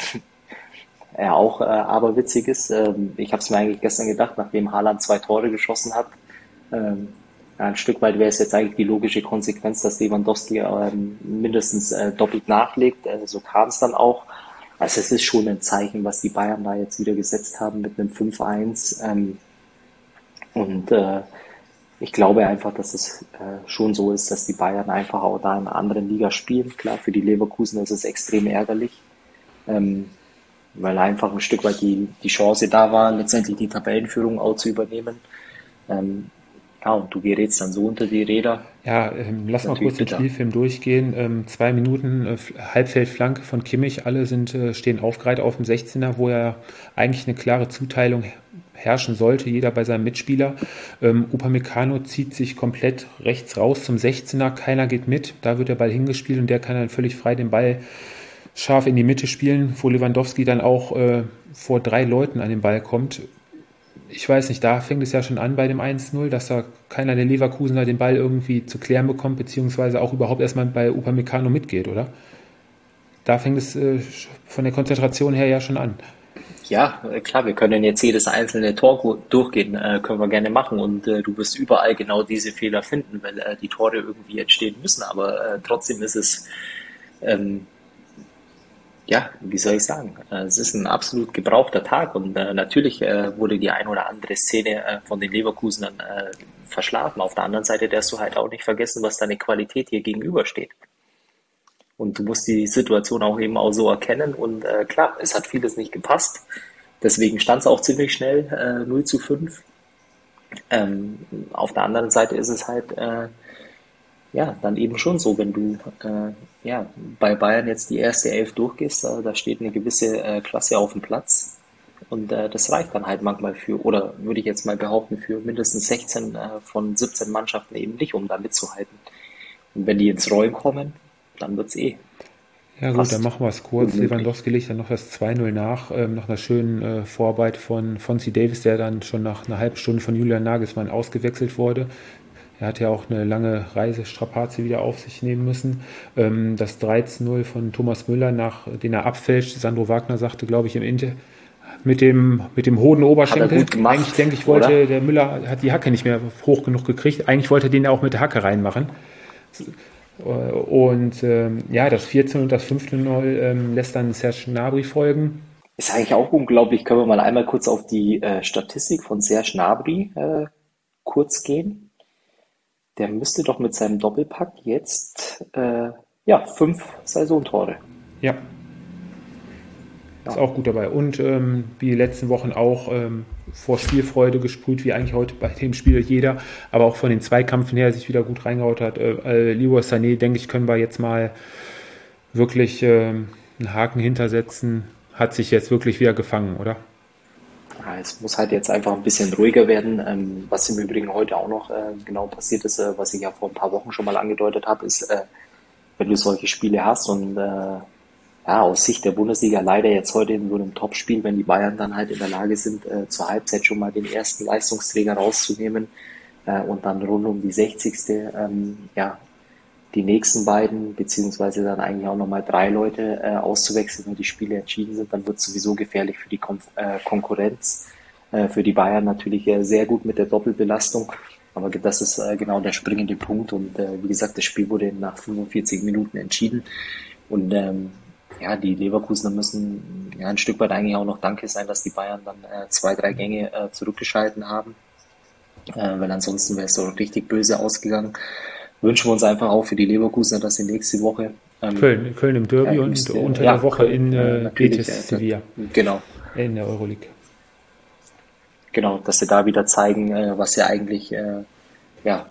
ja auch äh, aberwitzig ist. Ähm, ich habe es mir eigentlich gestern gedacht, nachdem Haaland zwei Tore geschossen hat. Ähm, ja, ein Stück weit wäre es jetzt eigentlich die logische Konsequenz, dass Lewandowski ähm, mindestens äh, doppelt nachlegt. Äh, so kam es dann auch. Also es ist schon ein Zeichen, was die Bayern da jetzt wieder gesetzt haben mit einem fünf eins. Ähm, und äh, ich glaube einfach, dass es äh, schon so ist, dass die Bayern einfach auch da in einer anderen Liga spielen. Klar, für die Leverkusen ist es extrem ärgerlich. Ähm, weil einfach ein Stück weit die, die Chance da war, letztendlich die Tabellenführung auch zu übernehmen. Ähm, ja, und du gerätst dann so unter die Räder. Ja, ähm, lass mal kurz den Spielfilm durchgehen. Ähm, zwei Minuten äh, Halbfeldflanke von Kimmich, alle sind äh, stehen aufgereiht auf dem sechzehner, wo ja eigentlich eine klare Zuteilung herrschen sollte, jeder bei seinem Mitspieler. Ähm, Upamecano zieht sich komplett rechts raus zum sechzehner, keiner geht mit, da wird der Ball hingespielt und der kann dann völlig frei den Ball scharf in die Mitte spielen, wo Lewandowski dann auch äh, vor drei Leuten an den Ball kommt. Ich weiß nicht, da fängt es ja schon an bei dem eins null, dass da keiner der Leverkusener den Ball irgendwie zu klären bekommt, beziehungsweise auch überhaupt erstmal bei Upamecano mitgeht, oder? Da fängt es äh, von der Konzentration her ja schon an. Ja, klar, wir können jetzt jedes einzelne Tor durchgehen, äh, können wir gerne machen und äh, du wirst überall genau diese Fehler finden, weil äh, die Tore irgendwie entstehen müssen, aber äh, trotzdem ist es ähm, ja, wie soll ich sagen, es ist ein absolut gebrauchter Tag und äh, natürlich äh, wurde die ein oder andere Szene äh, von den Leverkusenern äh, verschlafen. Auf der anderen Seite darfst du halt auch nicht vergessen, was deine Qualität hier gegenübersteht. Und du musst die Situation auch eben auch so erkennen und äh, klar, es hat vieles nicht gepasst. Deswegen stand es auch ziemlich schnell äh, null zu fünf. Ähm, auf der anderen Seite ist es halt äh, ja, dann eben schon so, wenn du äh, ja, bei Bayern jetzt die erste Elf durchgehst, äh, da steht eine gewisse äh, Klasse auf dem Platz und äh, das reicht dann halt manchmal für, oder würde ich jetzt mal behaupten, für mindestens sechzehn äh, von siebzehn Mannschaften eben nicht, um da mitzuhalten. Und wenn die ins Rollen kommen, dann wird's eh. Ja gut, dann machen wir es kurz. Unmöglich. Lewandowski legt dann noch das zwei null nach, ähm, nach einer schönen äh, Vorarbeit von Fonzie Davis, der dann schon nach einer halben Stunde von Julian Nagelsmann ausgewechselt wurde. Er hat ja auch eine lange Reisestrapaze wieder auf sich nehmen müssen. Das drei zu null von Thomas Müller, nach den er abfälscht. Sandro Wagner sagte, glaube ich, im Inter mit dem, mit dem hohen Oberschenkel. Gemacht, eigentlich denke ich, wollte, oder? Der Müller hat die Hacke nicht mehr hoch genug gekriegt. Eigentlich wollte er den ja auch mit der Hacke reinmachen. Und ähm, ja, das vier zu null und das fünf zu null ähm, lässt dann Serge Gnabry folgen. Ist eigentlich auch unglaublich. Können wir mal einmal kurz auf die äh, Statistik von Serge Gnabry äh, kurz gehen? Der müsste doch mit seinem Doppelpack jetzt äh, ja, fünf Saisontore. Ja. ist auch gut dabei. Und ähm, wie die letzten Wochen auch ähm, vor Spielfreude gesprüht, wie eigentlich heute bei dem Spiel jeder, aber auch von den Zweikampfen her sich wieder gut reingehaut hat. Äh, äh, Leroy Sané, denke ich, können wir jetzt mal wirklich äh, einen Haken hintersetzen. Hat sich jetzt wirklich wieder gefangen, oder? Ja, es muss halt jetzt einfach ein bisschen ruhiger werden. Ähm, was im Übrigen heute auch noch äh, genau passiert ist, äh, was ich ja vor ein paar Wochen schon mal angedeutet habe, ist, äh, wenn du solche Spiele hast und äh, ja, aus Sicht der Bundesliga leider jetzt heute in so einem Topspiel, wenn die Bayern dann halt in der Lage sind, äh, zur Halbzeit schon mal den ersten Leistungsträger rauszunehmen äh, und dann rund um die sechzigste Ähm, ja, die nächsten beiden, beziehungsweise dann eigentlich auch nochmal drei Leute äh, auszuwechseln, wenn die Spiele entschieden sind, dann wird es sowieso gefährlich für die Kon äh, Konkurrenz. Äh, für die Bayern natürlich äh, sehr gut mit der Doppelbelastung, aber das ist äh, genau der springende Punkt und äh, wie gesagt, das Spiel wurde nach fünfundvierzig Minuten entschieden und ähm, ja, die Leverkusener müssen ja ein Stück weit eigentlich auch noch Danke sein, dass die Bayern dann äh, zwei, drei Gänge äh, zurückgeschalten haben, äh, weil ansonsten wäre es so richtig böse ausgegangen. Wünschen wir uns einfach auch für die Leverkusener, dass sie nächste Woche ähm, Köln, Köln im Derby ja, und müsste, unter ja, der Woche Köln, in äh, natürlich, Betis äh, Sevilla Genau, in der Euroleague. genau, dass sie da wieder zeigen, äh, was sie eigentlich äh, ja,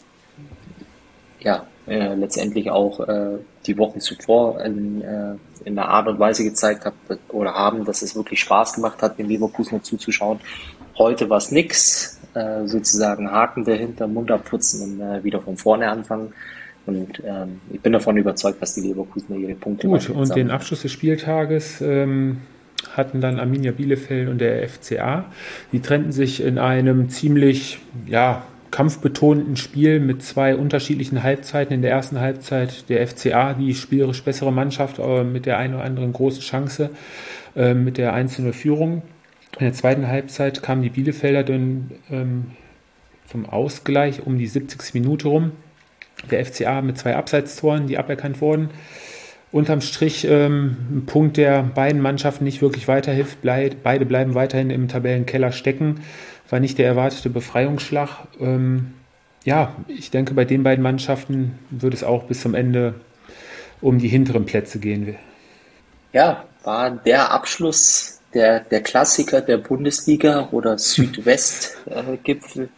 ja, äh, letztendlich auch äh, die Wochen zuvor in, äh, in einer Art und Weise gezeigt hat oder haben, dass es wirklich Spaß gemacht hat, den Leverkusen zuzuschauen. Heute war es nix, äh, sozusagen Haken dahinter, Mund abputzen und äh, wieder von vorne anfangen. Und ähm, ich bin davon überzeugt, dass die Leverkusener ihre Punkte Gut, und den sammeln. Abschluss des Spieltages ähm, hatten dann Arminia Bielefeld und der F C A. Die trennten sich in einem ziemlich, ja, kampfbetonten Spiel mit zwei unterschiedlichen Halbzeiten. In der ersten Halbzeit der F C A, die spielerisch bessere Mannschaft, aber mit der einen oder anderen großen Chance, äh, mit der einzelnen Führung. In der zweiten Halbzeit kamen die Bielefelder dann ähm, zum Ausgleich um die siebzigste Minute rum. Der F C A mit zwei Abseitstoren, die aberkannt wurden. Unterm Strich ähm, ein Punkt, der beiden Mannschaften nicht wirklich weiterhilft. Bleib, beide bleiben weiterhin im Tabellenkeller stecken. War nicht der erwartete Befreiungsschlag. Ähm, ja, ich denke, bei den beiden Mannschaften wird es auch bis zum Ende um die hinteren Plätze gehen. Ja, war der Abschluss der, der Klassiker der Bundesliga oder Südwest-Gipfel.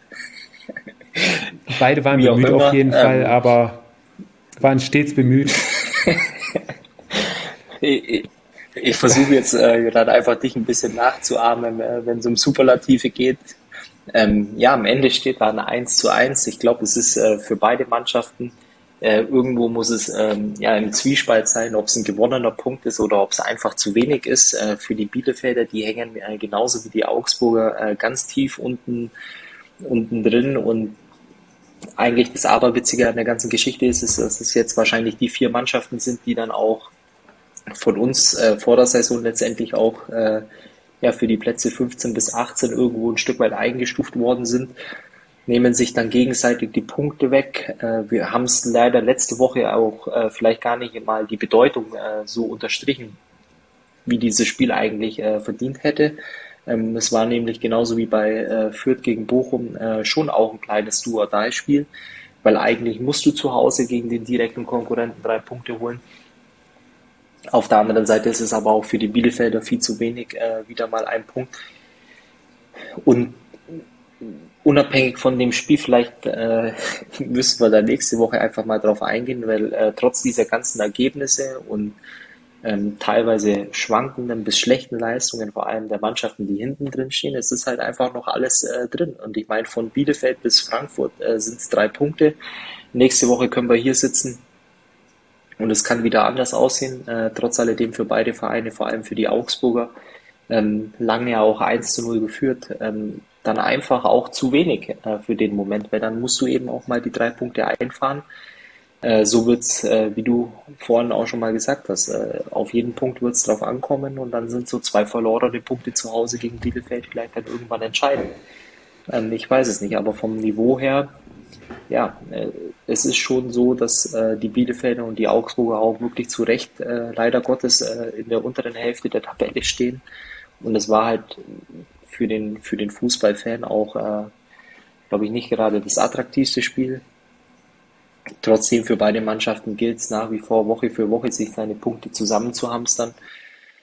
Beide waren Wie auch bemüht immer, auf jeden ähm, Fall, aber waren stets bemüht. Ich, ich versuche jetzt äh, gerade einfach dich ein bisschen nachzuahmen, äh, wenn es um Superlative geht. Ähm, ja, am Ende steht da eine eins zu eins. Ich glaube, es ist äh, für beide Mannschaften, äh, irgendwo muss es ähm, ja im Zwiespalt sein, ob es ein gewonnener Punkt ist oder ob es einfach zu wenig ist. Äh, für die Bielefelder, die hängen äh, genauso wie die Augsburger äh, ganz tief unten, unten drin und eigentlich das Aberwitzige an der ganzen Geschichte ist, ist, dass es jetzt wahrscheinlich die vier Mannschaften sind, die dann auch von uns äh, vor der Saison letztendlich auch äh, ja, für die Plätze fünfzehn bis achtzehn irgendwo ein Stück weit eingestuft worden sind, nehmen sich dann gegenseitig die Punkte weg. Äh, wir haben es leider letzte Woche auch äh, vielleicht gar nicht mal die Bedeutung äh, so unterstrichen, wie dieses Spiel eigentlich äh, verdient hätte. Ähm, es war nämlich genauso wie bei äh, Fürth gegen Bochum äh, schon auch ein kleines Do-or-Die-Spiel, weil eigentlich musst du zu Hause gegen den direkten Konkurrenten drei Punkte holen. Auf der anderen Seite ist es aber auch für die Bielefelder viel zu wenig, äh, wieder mal ein Punkt. Und unabhängig von dem Spiel, vielleicht äh, müssen wir da nächste Woche einfach mal drauf eingehen, weil äh, trotz dieser ganzen Ergebnisse und ähm, teilweise schwankenden bis schlechten Leistungen, vor allem der Mannschaften, die hinten drin stehen, es ist halt einfach noch alles äh, drin. Und ich meine, von Bielefeld bis Frankfurt äh, sind es drei Punkte. Nächste Woche können wir hier sitzen. Und es kann wieder anders aussehen, äh, trotz alledem für beide Vereine, vor allem für die Augsburger, ähm, lange ja auch eins zu null geführt, ähm, dann einfach auch zu wenig äh, für den Moment, weil dann musst du eben auch mal die drei Punkte einfahren. Äh, so wird's, äh, wie du vorhin auch schon mal gesagt hast, äh, auf jeden Punkt wird's drauf ankommen und dann sind so zwei verlorene Punkte zu Hause gegen Bielefeld vielleicht dann irgendwann entscheidend. Ähm, ich weiß es nicht, aber vom Niveau her, ja, äh, es ist schon so, dass äh, die Bielefelder und die Augsburger auch wirklich zu Recht äh, leider Gottes äh, in der unteren Hälfte der Tabelle stehen. Und es war halt für den, für den Fußballfan auch, äh, glaube ich, nicht gerade das attraktivste Spiel. Trotzdem für beide Mannschaften gilt es nach wie vor Woche für Woche, sich seine Punkte zusammenzuhamstern.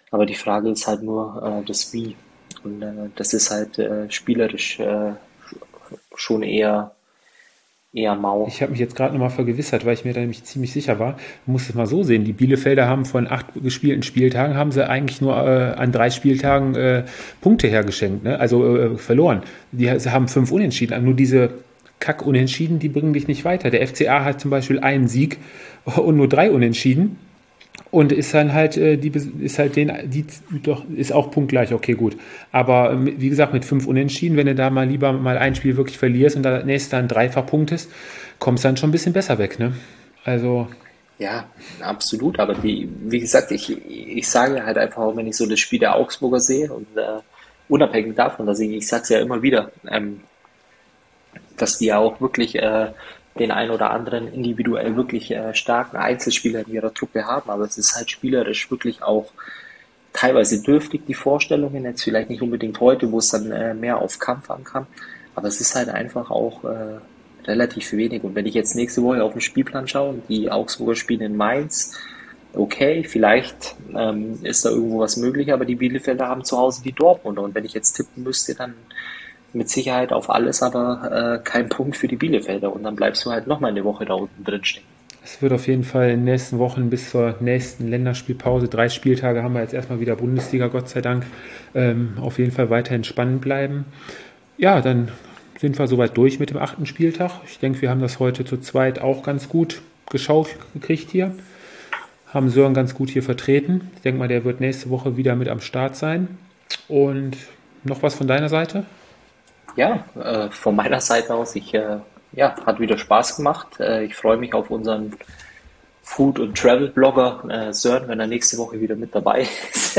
Aber die Frage ist halt nur äh, das Wie. Und äh, das ist halt äh, spielerisch äh, schon eher, eher mau. Ich habe mich jetzt gerade nochmal vergewissert, weil ich mir da nämlich ziemlich sicher war. Du musst es mal so sehen, die Bielefelder haben von acht gespielten Spieltagen, haben sie eigentlich nur äh, an drei Spieltagen äh, Punkte hergeschenkt, ne? Also äh, verloren. Die sie haben fünf Unentschieden, nur diese Kack-Unentschieden, die bringen dich nicht weiter. Der F C A hat zum Beispiel einen Sieg und nur drei Unentschieden. Und ist dann halt, äh, die ist halt den, die doch, ist auch punktgleich, okay, gut. Aber mit, wie gesagt, mit fünf Unentschieden, wenn du da mal lieber mal ein Spiel wirklich verlierst und das nächste dann dreifach punktest, kommst dann schon ein bisschen besser weg, ne? Also. Ja, absolut. Aber die, wie gesagt, ich, ich sage halt einfach auch, wenn ich so das Spiel der Augsburger sehe und äh, unabhängig davon, dass ich, ich sag's ja immer wieder, ähm, dass die ja auch wirklich äh, den ein oder anderen individuell wirklich äh, starken Einzelspieler in ihrer Truppe haben, aber es ist halt spielerisch wirklich auch teilweise dürftig, die Vorstellungen, jetzt vielleicht nicht unbedingt heute, wo es dann äh, mehr auf Kampf ankam, aber es ist halt einfach auch äh, relativ wenig. Und wenn ich jetzt nächste Woche auf den Spielplan schaue und die Augsburger spielen in Mainz, okay, vielleicht ähm, ist da irgendwo was möglich, aber die Bielefelder haben zu Hause die Dortmunder und wenn ich jetzt tippen müsste, dann mit Sicherheit auf alles, aber äh, kein Punkt für die Bielefelder. Und dann bleibst du halt nochmal eine Woche da unten drin stehen. Es wird auf jeden Fall in den nächsten Wochen bis zur nächsten Länderspielpause, drei Spieltage haben wir jetzt erstmal wieder Bundesliga, Gott sei Dank, ähm, auf jeden Fall weiterhin spannend bleiben. Ja, dann sind wir soweit durch mit dem achten Spieltag. Ich denke, wir haben das heute zu zweit auch ganz gut geschaut gekriegt hier. Haben Sören ganz gut hier vertreten. Ich denke mal, der wird nächste Woche wieder mit am Start sein. Und noch was von deiner Seite? Ja, äh, von meiner Seite aus, ich, äh, ja, hat wieder Spaß gemacht. Äh, ich freue mich auf unseren Food- und Travel-Blogger äh, Sören, wenn er nächste Woche wieder mit dabei ist.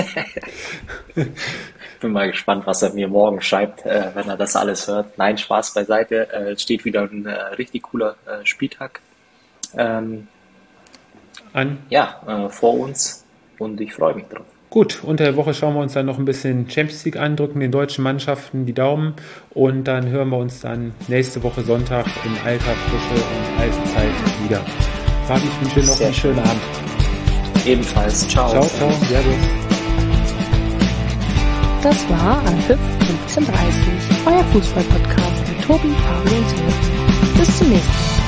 Bin mal gespannt, was er mir morgen schreibt, äh, wenn er das alles hört. Nein, Spaß beiseite. Äh, es steht wieder ein äh, richtig cooler äh, Spieltag ähm, an. Ja, äh, vor uns und ich freue mich drauf. Gut, unter der Woche schauen wir uns dann noch ein bisschen Champions League an, drücken den deutschen Mannschaften die Daumen und dann hören wir uns dann nächste Woche Sonntag in alter Frische und Eiszeit wieder. Fabi, ich wünsche dir noch einen schönen Abend. Ebenfalls. Ciao. Ciao, ciao. Servus. Das war Anpfiff fünfzehn Uhr dreißig, euer Fußball-Podcast mit Tobi, Fabi und Sören. Bis zum nächsten Mal.